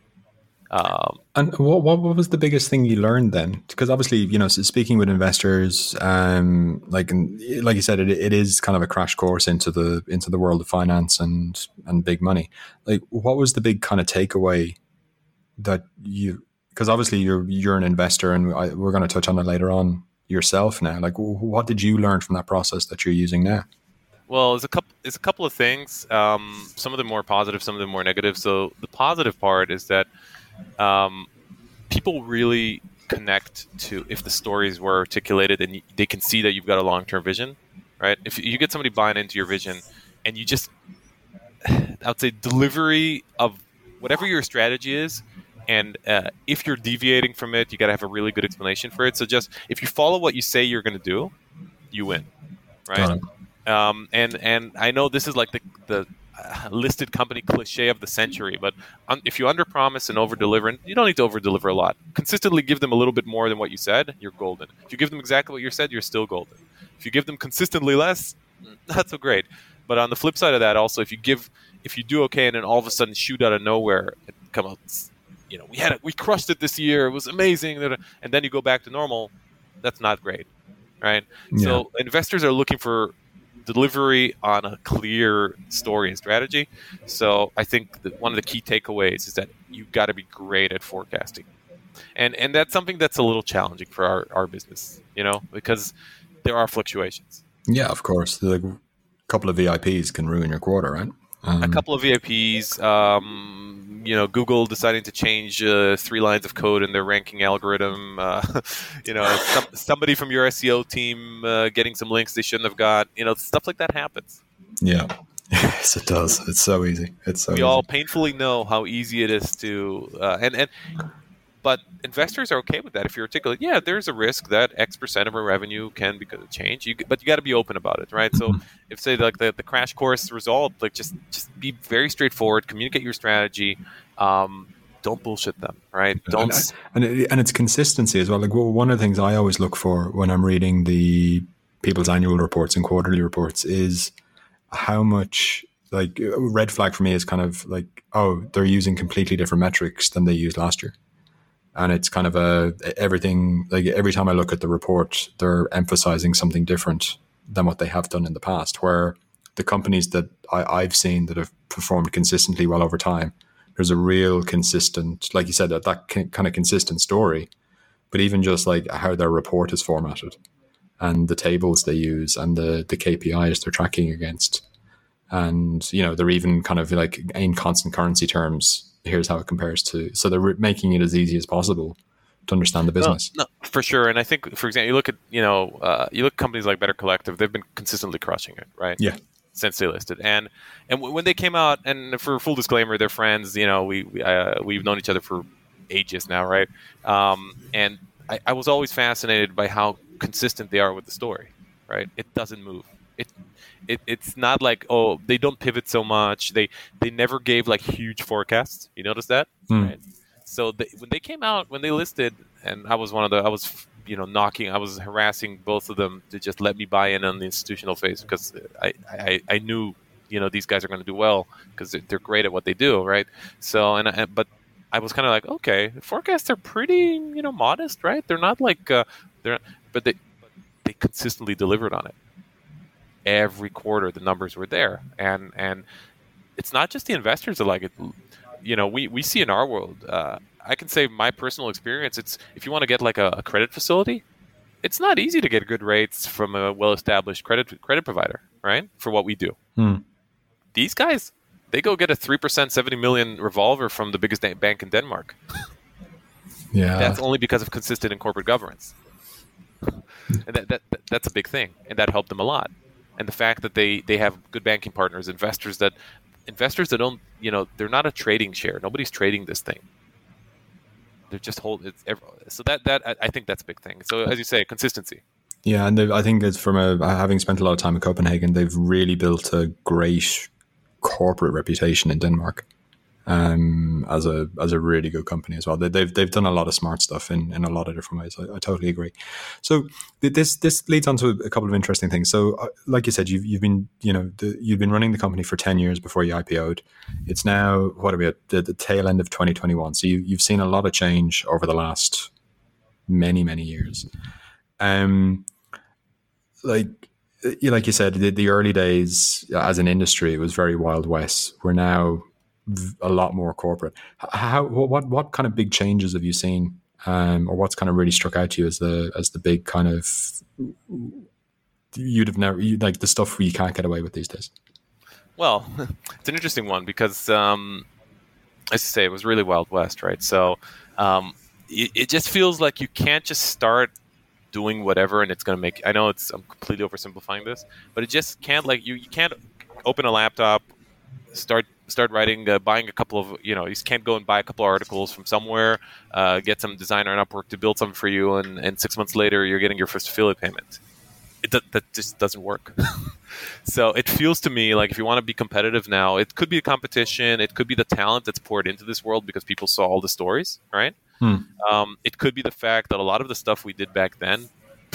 And what was the biggest thing you learned then? Because obviously, speaking with investors, like you said, it is kind of a crash course into the world of finance and big money. Like, what was the big kind of takeaway that because obviously you're an investor, and we're going to touch on it later on yourself now. Like, what did you learn from that process that you're using now? Well, it's a couple of things. Some of them more positive, some of them more negative. So the positive part is that people really connect to if the stories were articulated and they can see that you've got a long-term vision, right? If you get somebody buying into your vision and you just, I would say, delivery of whatever your strategy is, and if you're deviating from it, you got to have a really good explanation for it. So just if you follow what you say you're going to do, you win, right? And I know this is like the listed company cliche of the century, but if you underpromise and overdeliver, and you don't need to overdeliver a lot, consistently give them a little bit more than what you said, you're golden. If you give them exactly what you said, you're still golden. If you give them consistently less, not so great. But on the flip side of that, also, if you do okay and then all of a sudden shoot out of nowhere, it come out, we crushed it this year, it was amazing, and then you go back to normal, that's not great, right? Yeah. So investors are looking for delivery on a clear story and strategy. So I think that one of the key takeaways is that you've got to be great at forecasting. And that's something that's a little challenging for our business, because there are fluctuations. Yeah, of course. Like a couple of VIPs can ruin your quarter, right? A couple of VIPs, Google deciding to change 3 lines of code in their ranking algorithm, somebody from your SEO team getting some links they shouldn't have got, stuff like that happens. Yeah, yes, it does. It's so easy. We all painfully know how easy it is to, but investors are okay with that. If you articulate, there's a risk that X% of our revenue can because of change, but you got to be open about it, right? So if say like the crash course result, like just be very straightforward, communicate your strategy, don't bullshit them, right? And it's consistency as well. Like one of the things I always look for when I'm reading the people's annual reports and quarterly reports is how much. Like a red flag for me is kind of like, oh, they're using completely different metrics than they used last year. And it's kind of everything, like every time I look at the report, they're emphasizing something different than what they have done in the past, where the companies that I've seen that have performed consistently well over time, there's a real consistent, like you said, that kind of consistent story, but even just like how their report is formatted and the tables they use and the KPIs they're tracking against. And, they're even kind of like in constant currency terms, here's how it compares to, so they're making it as easy as possible to understand the business. No, for sure. And I think, for example, you look at companies like Better Collective, they've been consistently crushing it, right? Yeah. Since they listed. And when they came out, and for full disclaimer, they're friends, we've known each other for ages now, right? And I was always fascinated by how consistent they are with the story, right? It doesn't move. It's not like, oh, they don't pivot so much. They never gave like huge forecasts. You notice that? Right? So when they came out, when they listed, and I was knocking, I was harassing both of them to just let me buy in on the institutional phase, because I knew, these guys are going to do well because they're great at what they do, right? So but I was kind of like, okay, the forecasts are pretty modest, right? They're not like but they consistently delivered on it. Every quarter the numbers were there, and it's not just the investors that like it. We see in our world, I can say my personal experience, it's if you want to get like a credit facility, it's not easy to get good rates from a well-established credit provider, right? For what we do. These guys, they go get a 3% 70 million revolver from the biggest bank in Denmark. Yeah, that's only because of consistent and corporate governance, and that's a big thing, and that helped them a lot. And the fact that they have good banking partners, investors that don't, they're not a trading share. Nobody's trading this thing. They're just so that I think that's a big thing. So as you say, consistency. Yeah, and I think it's from having spent a lot of time in Copenhagen, they've really built a great corporate reputation in Denmark. As a really good company as well. They've done a lot of smart stuff in a lot of different ways. I totally agree. So this leads on to a couple of interesting things. So like you said, you've been you've been running the company for 10 years before you IPO'd. It's now what are we at the tail end of 2021. So you've seen a lot of change over the last many years. Like you said, the early days as an industry, it was very Wild West. We're now a lot more corporate. What kind of big changes have you seen, or what's kind of really struck out to you as the big kind of like the stuff you can't get away with these days? Well, it's an interesting one because, as I say, it was really Wild West, right? So it just feels like you can't just start doing whatever and it's going to make. I know I'm completely oversimplifying this, but it just can't you can't open a laptop, start writing, buying a couple of, you can't go and buy a couple of articles from somewhere, get some designer on Upwork to build something for you, and 6 months later you're getting your first affiliate payment. That just doesn't work. So it feels to me like if you want to be competitive now, it could be a competition, it could be the talent that's poured into this world because people saw all the stories, right? It could be the fact that a lot of the stuff we did back then,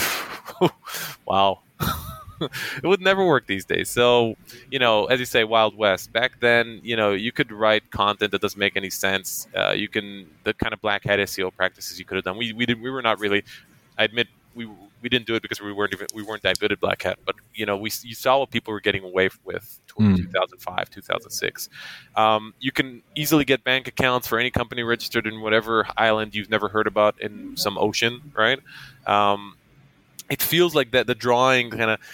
wow. It would never work these days. So, as you say, Wild West. Back then, you could write content that doesn't make any sense. The kind of black hat SEO practices you could have done. We were not really. I admit we didn't do it because we weren't that good at black hat. But you saw what people were getting away with 2005, 2006. You can easily get bank accounts for any company registered in whatever island you've never heard about in some ocean, right? It feels like that the drawing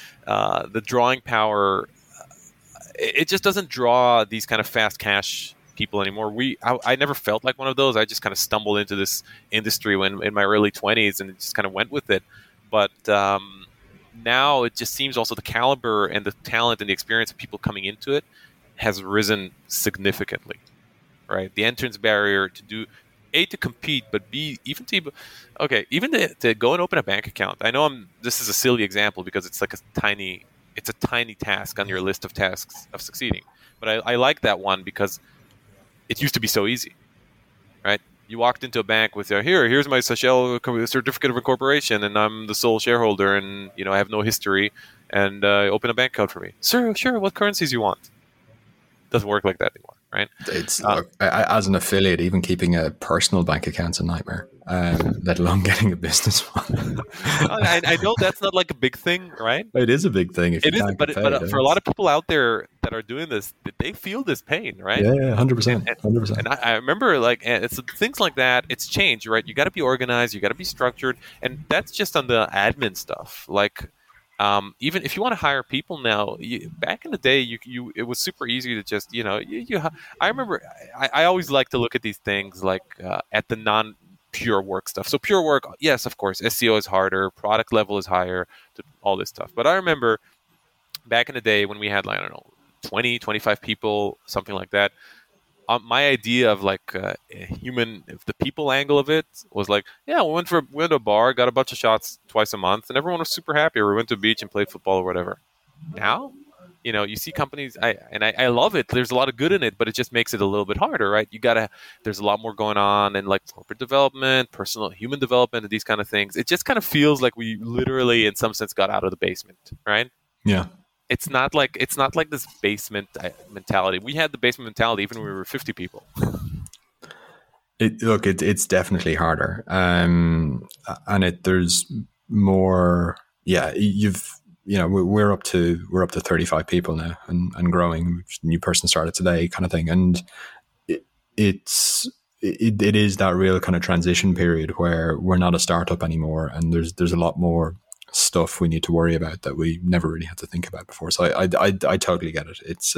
power, it just doesn't draw these kind of fast cash people anymore. I never felt like one of those. I just kind of stumbled into this industry in my early 20s and just kind of went with it. But now it just seems also the caliber and the talent and the experience of people coming into it has risen significantly, right? The entrance barrier to compete, but B, even to go and open a bank account. I know this is a silly example because it's like a tiny task on your list of tasks of succeeding. But I like that one because it used to be so easy, right? You walked into a bank with here's my Seychelles certificate of incorporation, and I'm the sole shareholder, and I have no history, and open a bank account for me. Sure. What currencies you want? Doesn't work like that anymore, right? It's as an affiliate, even keeping a personal bank account's a nightmare, let alone getting a business one. I know that's not like a big thing, right? It is a big thing. If it you is, can't but for a lot of people out there that are doing this, they feel this pain, right? Yeah, 100%, 100%. And I remember, it's things like that. It's change, right? You got to be organized, you got to be structured, and that's just on the admin stuff, like. Even if you want to hire people now, back in the day, it was super easy to just, I remember I always like to look at these things like at the non-pure work stuff. So pure work, yes, of course, SEO is harder, product level is higher, all this stuff. But I remember back in the day when we had, 20, 25 people, something like that. My idea of the people angle of it was we went to a bar, got a bunch of shots twice a month, and everyone was super happy. Or we went to a beach and played football or whatever. Now, you see companies, I love it. There's a lot of good in it, but it just makes it a little bit harder, right? There's a lot more going on in like corporate development, personal human development, and these kind of things. It just kind of feels like we literally, in some sense, got out of the basement, right? Yeah. It's not like this basement mentality. We had the basement mentality even when we were 50 people. It's definitely harder, and there's more. Yeah, we're up to 35 people now and growing. New person started today, kind of thing, and it is that real kind of transition period where we're not a startup anymore, and there's a lot more stuff we need to worry about that we never really had to think about before. So I totally get it. It's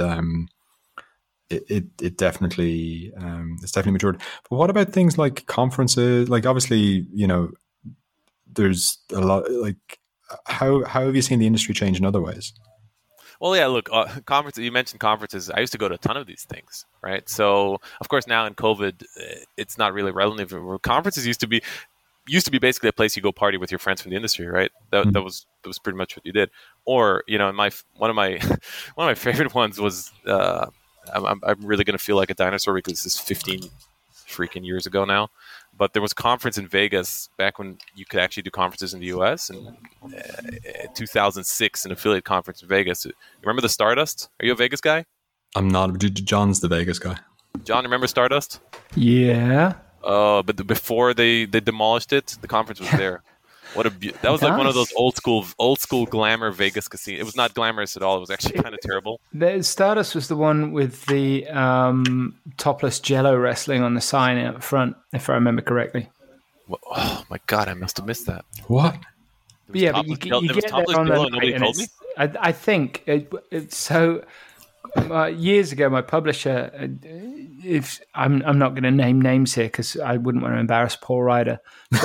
it definitely it's definitely matured. But what about things like conferences? Like obviously, there's a lot. Like how have you seen the industry change in other ways? Well, yeah, look, conferences. You mentioned conferences. I used to go to a ton of these things, right? So of course now in COVID, it's not really relevant. Conferences used to be basically a place you go party with your friends from the industry, right? That was pretty much what you did. Or one of my favorite ones was I'm really going to feel like a dinosaur because this is 15 freaking years ago now. But there was a conference in Vegas back when you could actually do conferences in the US, in 2006, an affiliate conference in Vegas. You remember the Stardust? Are you a Vegas guy? I'm not. John's the Vegas guy. John, remember Stardust? Yeah. But before they demolished it, the conference was there. That was like one of those old school glamour Vegas casino. It was not glamorous at all. It was actually kind of terrible. The Stardust was the one with the topless Jello wrestling on the sign out front, if I remember correctly. Well, oh my God, I must have missed that. What? Yeah, but you get there on the night, and I think it's so. Years ago, my publisher, if I'm not going to name names here because I wouldn't want to embarrass Paul Ryder. But,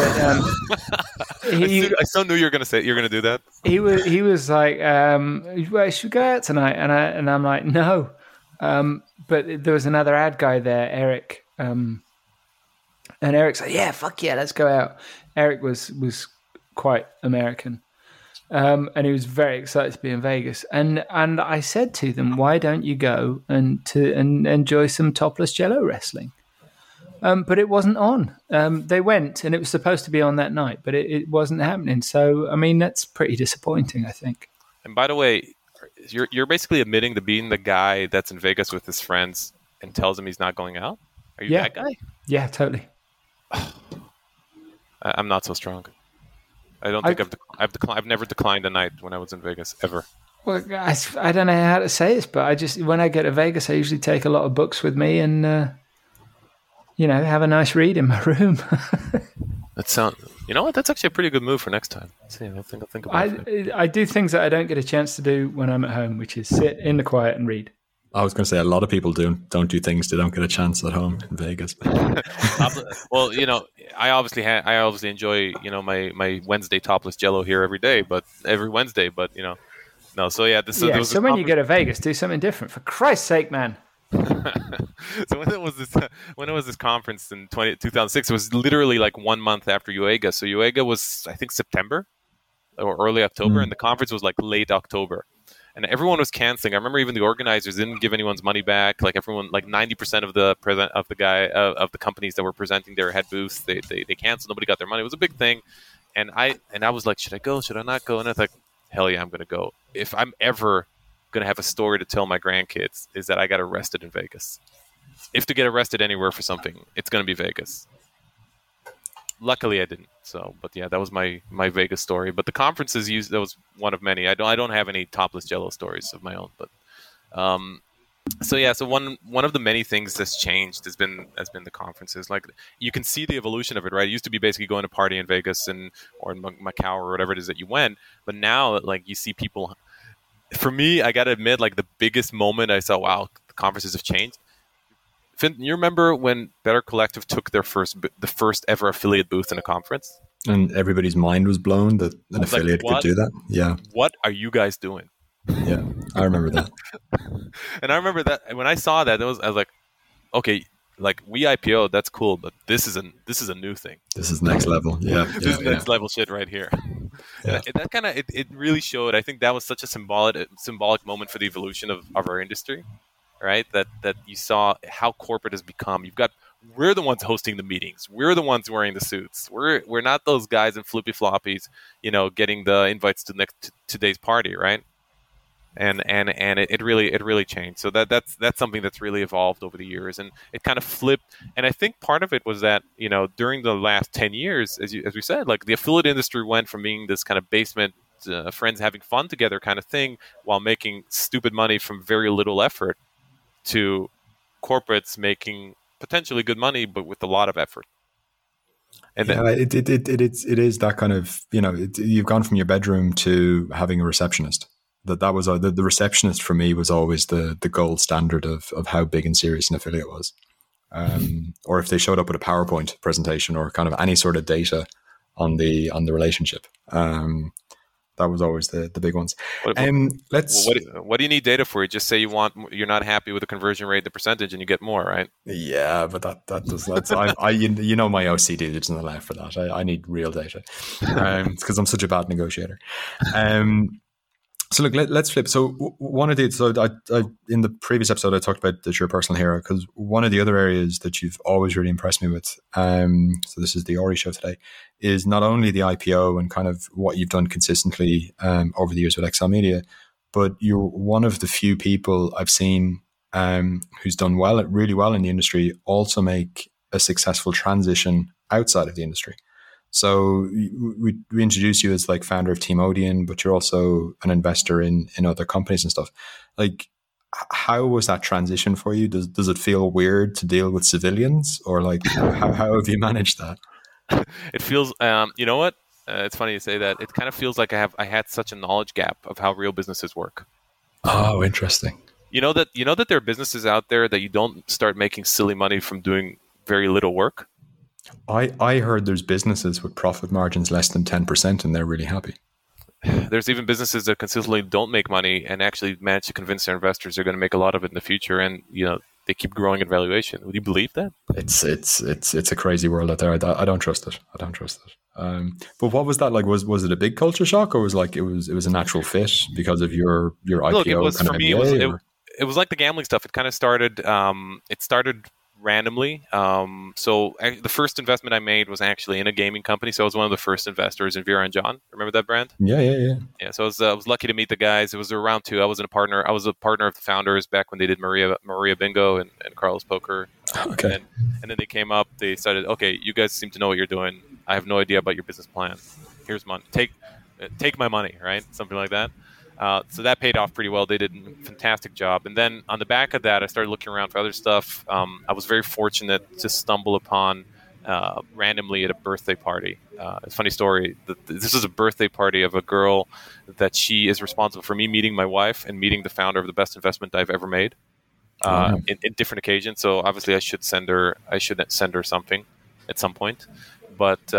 I so knew you were going to do that. He was like, well, should we go out tonight? And I'm like, no. But there was another ad guy there, Eric. And Eric's like, yeah, fuck yeah, let's go out. Eric was quite American. And he was very excited to be in Vegas. And I said to them, why don't you go and enjoy some topless Jello wrestling? But it wasn't on. They went, and it was supposed to be on that night, but it wasn't happening. So, I mean, that's pretty disappointing, I think. And by the way, you're basically admitting to being the guy that's in Vegas with his friends and tells him he's not going out? Are you that guy? Yeah, totally. I'm not so strong. I don't think I've never declined a night when I was in Vegas ever. Well, guys, I don't know how to say this, but when I go to Vegas, I usually take a lot of books with me and have a nice read in my room. You know what? That's actually a pretty good move for next time. Let's see, I'll think about it. I do things that I don't get a chance to do when I'm at home, which is sit in the quiet and read. I was going to say a lot of people don't do things they don't get a chance at home in Vegas. Well, I obviously enjoy my Wednesday topless Jello here every Wednesday, but no. So yeah, so when you go to Vegas, do something different for Christ's sake, man. So when it was this conference in 2006, it was literally like 1 month after UEGA. So UEGA was I think September or early October, and the conference was like late October. And everyone was canceling. I remember even the organizers didn't give anyone's money back. Like everyone, like 90% of the companies that were presenting there had booths. They canceled. Nobody got their money. It was a big thing. And I was like, should I go? Should I not go? And I was like, hell yeah, I'm going to go. If I'm ever going to have a story to tell my grandkids, is that I got arrested in Vegas. If to get arrested anywhere for something, it's going to be Vegas. Luckily, I didn't. So, but yeah, that was my Vegas story. But the conferences that was one of many. I don't have any topless Jello stories of my own. But so yeah, so one of the many things that's changed has been the conferences. Like you can see the evolution of it, right? It used to be basically going to party in Vegas or in Macau or whatever it is that you went. But now, like you see people. For me, I got to admit, like the biggest moment I saw, wow, the conferences have changed. Finn, you remember when Better Collective took the first ever affiliate booth in a conference? And everybody's mind was blown that an affiliate could do that. Yeah. What are you guys doing? Yeah, I remember that. And I remember that when I saw that, I was like, okay, like we IPO, that's cool, but this is a new thing. This is next level. Yeah. This is next level shit right here. And that kind of it really showed. I think that was such a symbolic moment for the evolution of our industry, right? That you saw how corporate has become. We're the ones hosting the meetings. We're the ones wearing the suits. We're not those guys in flippy floppies, getting the invites to today's party, right? And it really changed. So that's something that's really evolved over the years, and it kind of flipped. And I think part of it was that during the last 10 years, as we said, like the affiliate industry went from being this kind of basement friends having fun together kind of thing while making stupid money from very little effort, to corporates making potentially good money but with a lot of effort. And then it is that kind of you've gone from your bedroom to having a receptionist. That was the receptionist for me was always the gold standard of how big and serious an affiliate was. Or if they showed up with a PowerPoint presentation or kind of any sort of data on the relationship. That was always the big ones. What do you need data for? You just say you're not happy with the conversion rate, the percentage, and you get more, right? Yeah, but that's my OCD doesn't allow for that. I need real data because I'm such a bad negotiator. So look, let's flip. So one of the I in the previous episode I talked about that you're a personal hero, because one of the other areas that you've always really impressed me with, so this is the Ori show today, is not only the IPO and kind of what you've done consistently over the years with XLMedia, but you're one of the few people I've seen who's done really well in the industry also make a successful transition outside of the industry. So we introduce you as like founder of Team Odeon, but you're also an investor in other companies and stuff. Like, how was that transition for you? Does it feel weird to deal with civilians, or like how have you managed that? It feels, you know what? It's funny you say that. It kind of feels like I had such a knowledge gap of how real businesses work. Oh, interesting. You know that there are businesses out there that you don't start making silly money from doing very little work. I heard there's businesses with profit margins less than 10% and they're really happy. There's even businesses that consistently don't make money and actually manage to convince their investors they're going to make a lot of it in the future, and they keep growing in valuation. Would you believe that? It's a crazy world out there. I don't trust it. But what was that like? Was it a big culture shock, or was it was a natural fit because of your IPO? Look, it was kind for of me. MBA, it was like the gambling stuff. It kind of started. It started randomly. So the first investment I made was actually in a gaming company. So I was one of the first investors in Vera and John. Remember that brand? Yeah. So I was lucky to meet the guys. It was around two. I was a partner of the founders back when they did Maria Bingo and Carlos Poker. Okay. And then they came up. They started, okay, you guys seem to know what you're doing. I have no idea about your business plan. Here's money. Take my money, right? Something like that. So that paid off pretty well. They did a fantastic job. And then on the back of that, I started looking around for other stuff. I was very fortunate to stumble upon randomly at a birthday party. It's a funny story. This is a birthday party of a girl that she is responsible for me meeting my wife and meeting the founder of the best investment I've ever made in different occasions. So obviously I should send her something at some point. But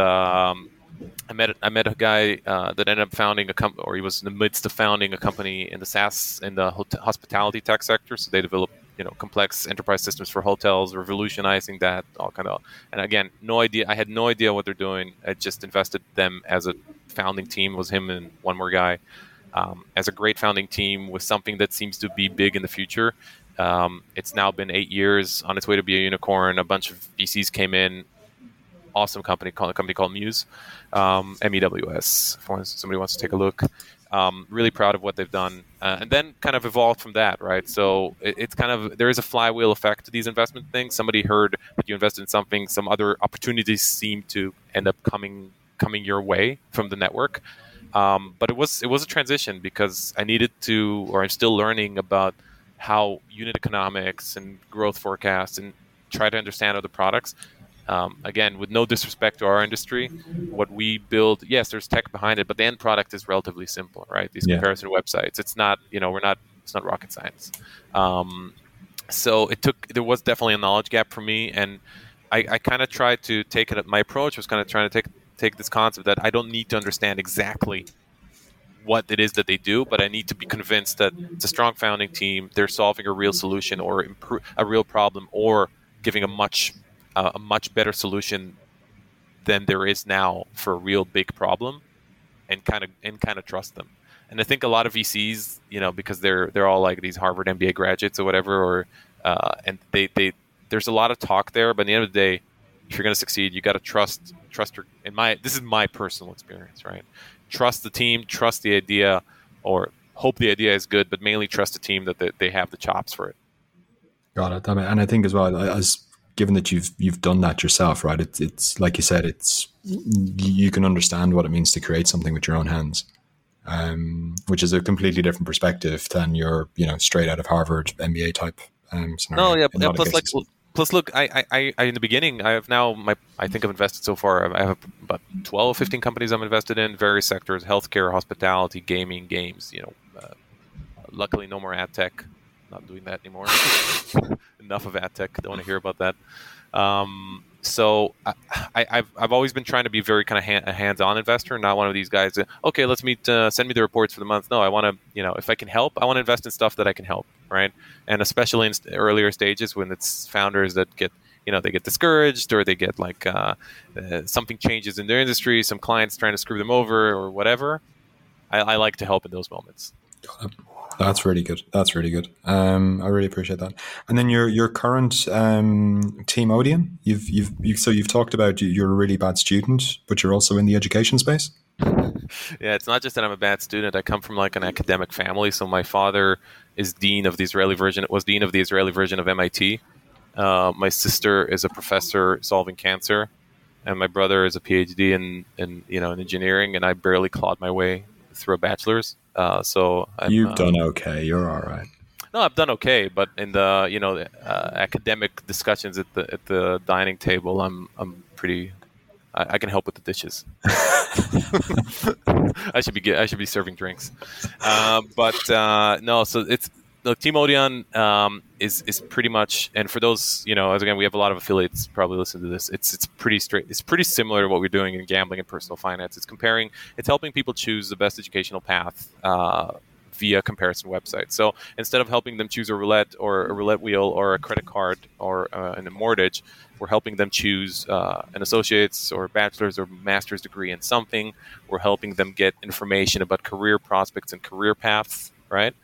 I met a guy that ended up founding a company, or he was in the midst of founding a company in the SaaS in the hospitality tech sector. So they developed complex enterprise systems for hotels, revolutionizing that all kind of. And again, no idea. I had no idea what they're doing. I just invested them as a founding team. It was him and one more guy as a great founding team with something that seems to be big in the future. It's now been 8 years on its way to be a unicorn. A bunch of VCs came in. Awesome company called Muse, MEWS. If somebody wants to take a look, really proud of what they've done, and then kind of evolved from that, right? So it's kind of, there is a flywheel effect to these investment things. Somebody heard that you invested in something, some other opportunities seem to end up coming your way from the network. But it was a transition because I needed to, or I'm still learning about how unit economics and growth forecasts and try to understand other products. Again, with no disrespect to our industry, what we build, yes, there's tech behind it, but the end product is relatively simple, right? These comparison websites, it's not, it's not rocket science. So there was definitely a knowledge gap for me, and I kind of tried to take it. My approach was kind of trying to take this concept that I don't need to understand exactly what it is that they do, but I need to be convinced that it's a strong founding team. They're solving a real solution or a real problem, or giving a much better solution than there is now for a real big problem. and kind of trust them. And I think a lot of VCs, because they're all like these Harvard MBA graduates or whatever, or and they there's a lot of talk there, but at the end of the day, if you're going to succeed, you got to trust your. This is my personal experience, right? Trust the team, trust the idea, or hope the idea is good, but mainly trust the team that they have the chops for it. Got it. And I think as well, as given that you've done that yourself, right? It's like you said, you can understand what it means to create something with your own hands, which is a completely different perspective than your straight out of Harvard MBA type scenario. No, yeah. Plus, look, I in the beginning, I have now I think I've invested so far. I have about 12, 15 companies I'm invested in, various sectors: healthcare, hospitality, gaming, games. Luckily, no more ad tech. Not doing that anymore. Enough of ad tech. Don't want to hear about that. So I've always been trying to be very kind of a hands-on investor, not one of these guys that, okay, let's meet, send me the reports for the month. No, I want to, if I can help, I want to invest in stuff that I can help, right? And especially in earlier stages when it's founders that get, they get discouraged, or they get like something changes in their industry, some clients trying to screw them over or whatever. I like to help in those moments. That's really good. I really appreciate that. And then your current team, Odeon, you've talked about you're a really bad student, but you're also in the education space. Yeah, it's not just that I'm a bad student. I come from like an academic family. So my father is dean of the Israeli version. Was dean of the Israeli version of MIT. My sister is a professor solving cancer, and my brother is a PhD in engineering. And I barely clawed my way through a bachelor's. So you've done okay. You're all right. No, I've done okay, but in the academic discussions at the dining table, I'm pretty. I can help with the dishes. I should be serving drinks, but no. So it's the Team Odeon is pretty much, and for those as again, we have a lot of affiliates probably listen to this. It's pretty straight. It's pretty similar to what we're doing in gambling and personal finance. It's helping people choose the best educational path via comparison websites. So instead of helping them choose a roulette wheel or a credit card or a mortgage, we're helping them choose an associate's or bachelor's or master's degree in something. We're helping them get information about career prospects and career paths, right?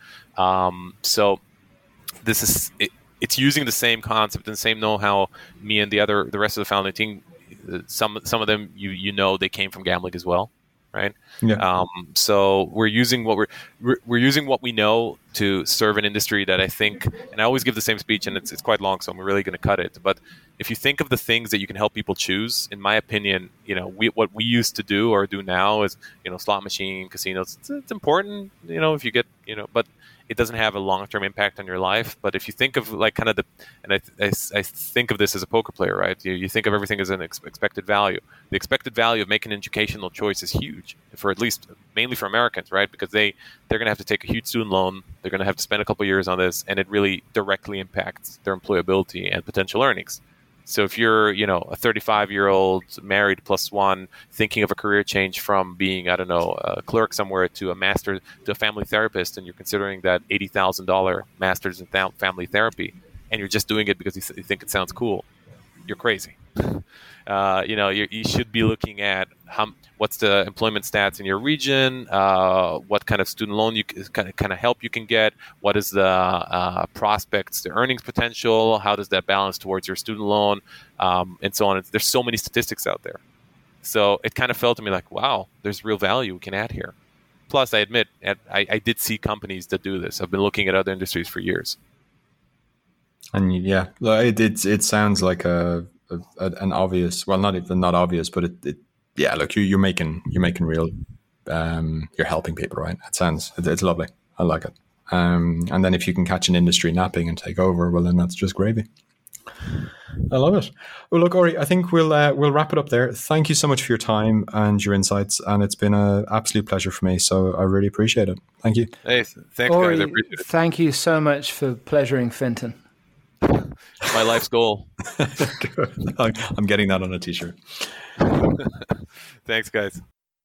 So this is it's using the same concept and the same know-how. Me and the rest of the founding team, some of them they came from gambling as well, right? Yeah. So we're using what we know to serve an industry that I think, and I always give the same speech, and it's quite long, so I'm really going to cut it. But if you think of the things that you can help people choose, in my opinion, what we used to do or do now is, slot machine, casinos. It's important, if you get, but it doesn't have a long-term impact on your life. But if you think of like kind of I think of this as a poker player, right? You think of everything as an expected value. The expected value of making an educational choice is huge for at least mainly for Americans, right? Because they're going to have to take a huge student loan. They're going to have to spend a couple of years on this, and it really directly impacts their employability and potential earnings. So if you're, a 35-year-old married +1 thinking of a career change from being, a clerk somewhere to a family therapist, and you're considering that $80,000 master's in family therapy, and you're just doing it because you think it sounds cool, you're crazy. You should be looking at what's the employment stats in your region, what kind of student loan kind of help you can get, what is the prospects, the earnings potential, how does that balance towards your student loan, and so on. There's so many statistics out there. So it kind of felt to me like, wow, there's real value we can add here. Plus, I admit, I did see companies that do this. I've been looking at other industries for years. And yeah, it sounds like an obvious, well, not obvious, but yeah, look, you're making real, you're helping people, right? It's lovely. I like it. And then if you can catch an industry napping and take over, well, then that's just gravy. I love it. Well, look, Ori, I think we'll wrap it up there. Thank you so much for your time and your insights, and it's been an absolute pleasure for me. So I really appreciate it. Thank you. Hey, thanks, Ori, guys. I appreciate it. Thank you so much for pleasuring Fintan. My life's goal. I'm getting that on a t-shirt. Thanks, guys.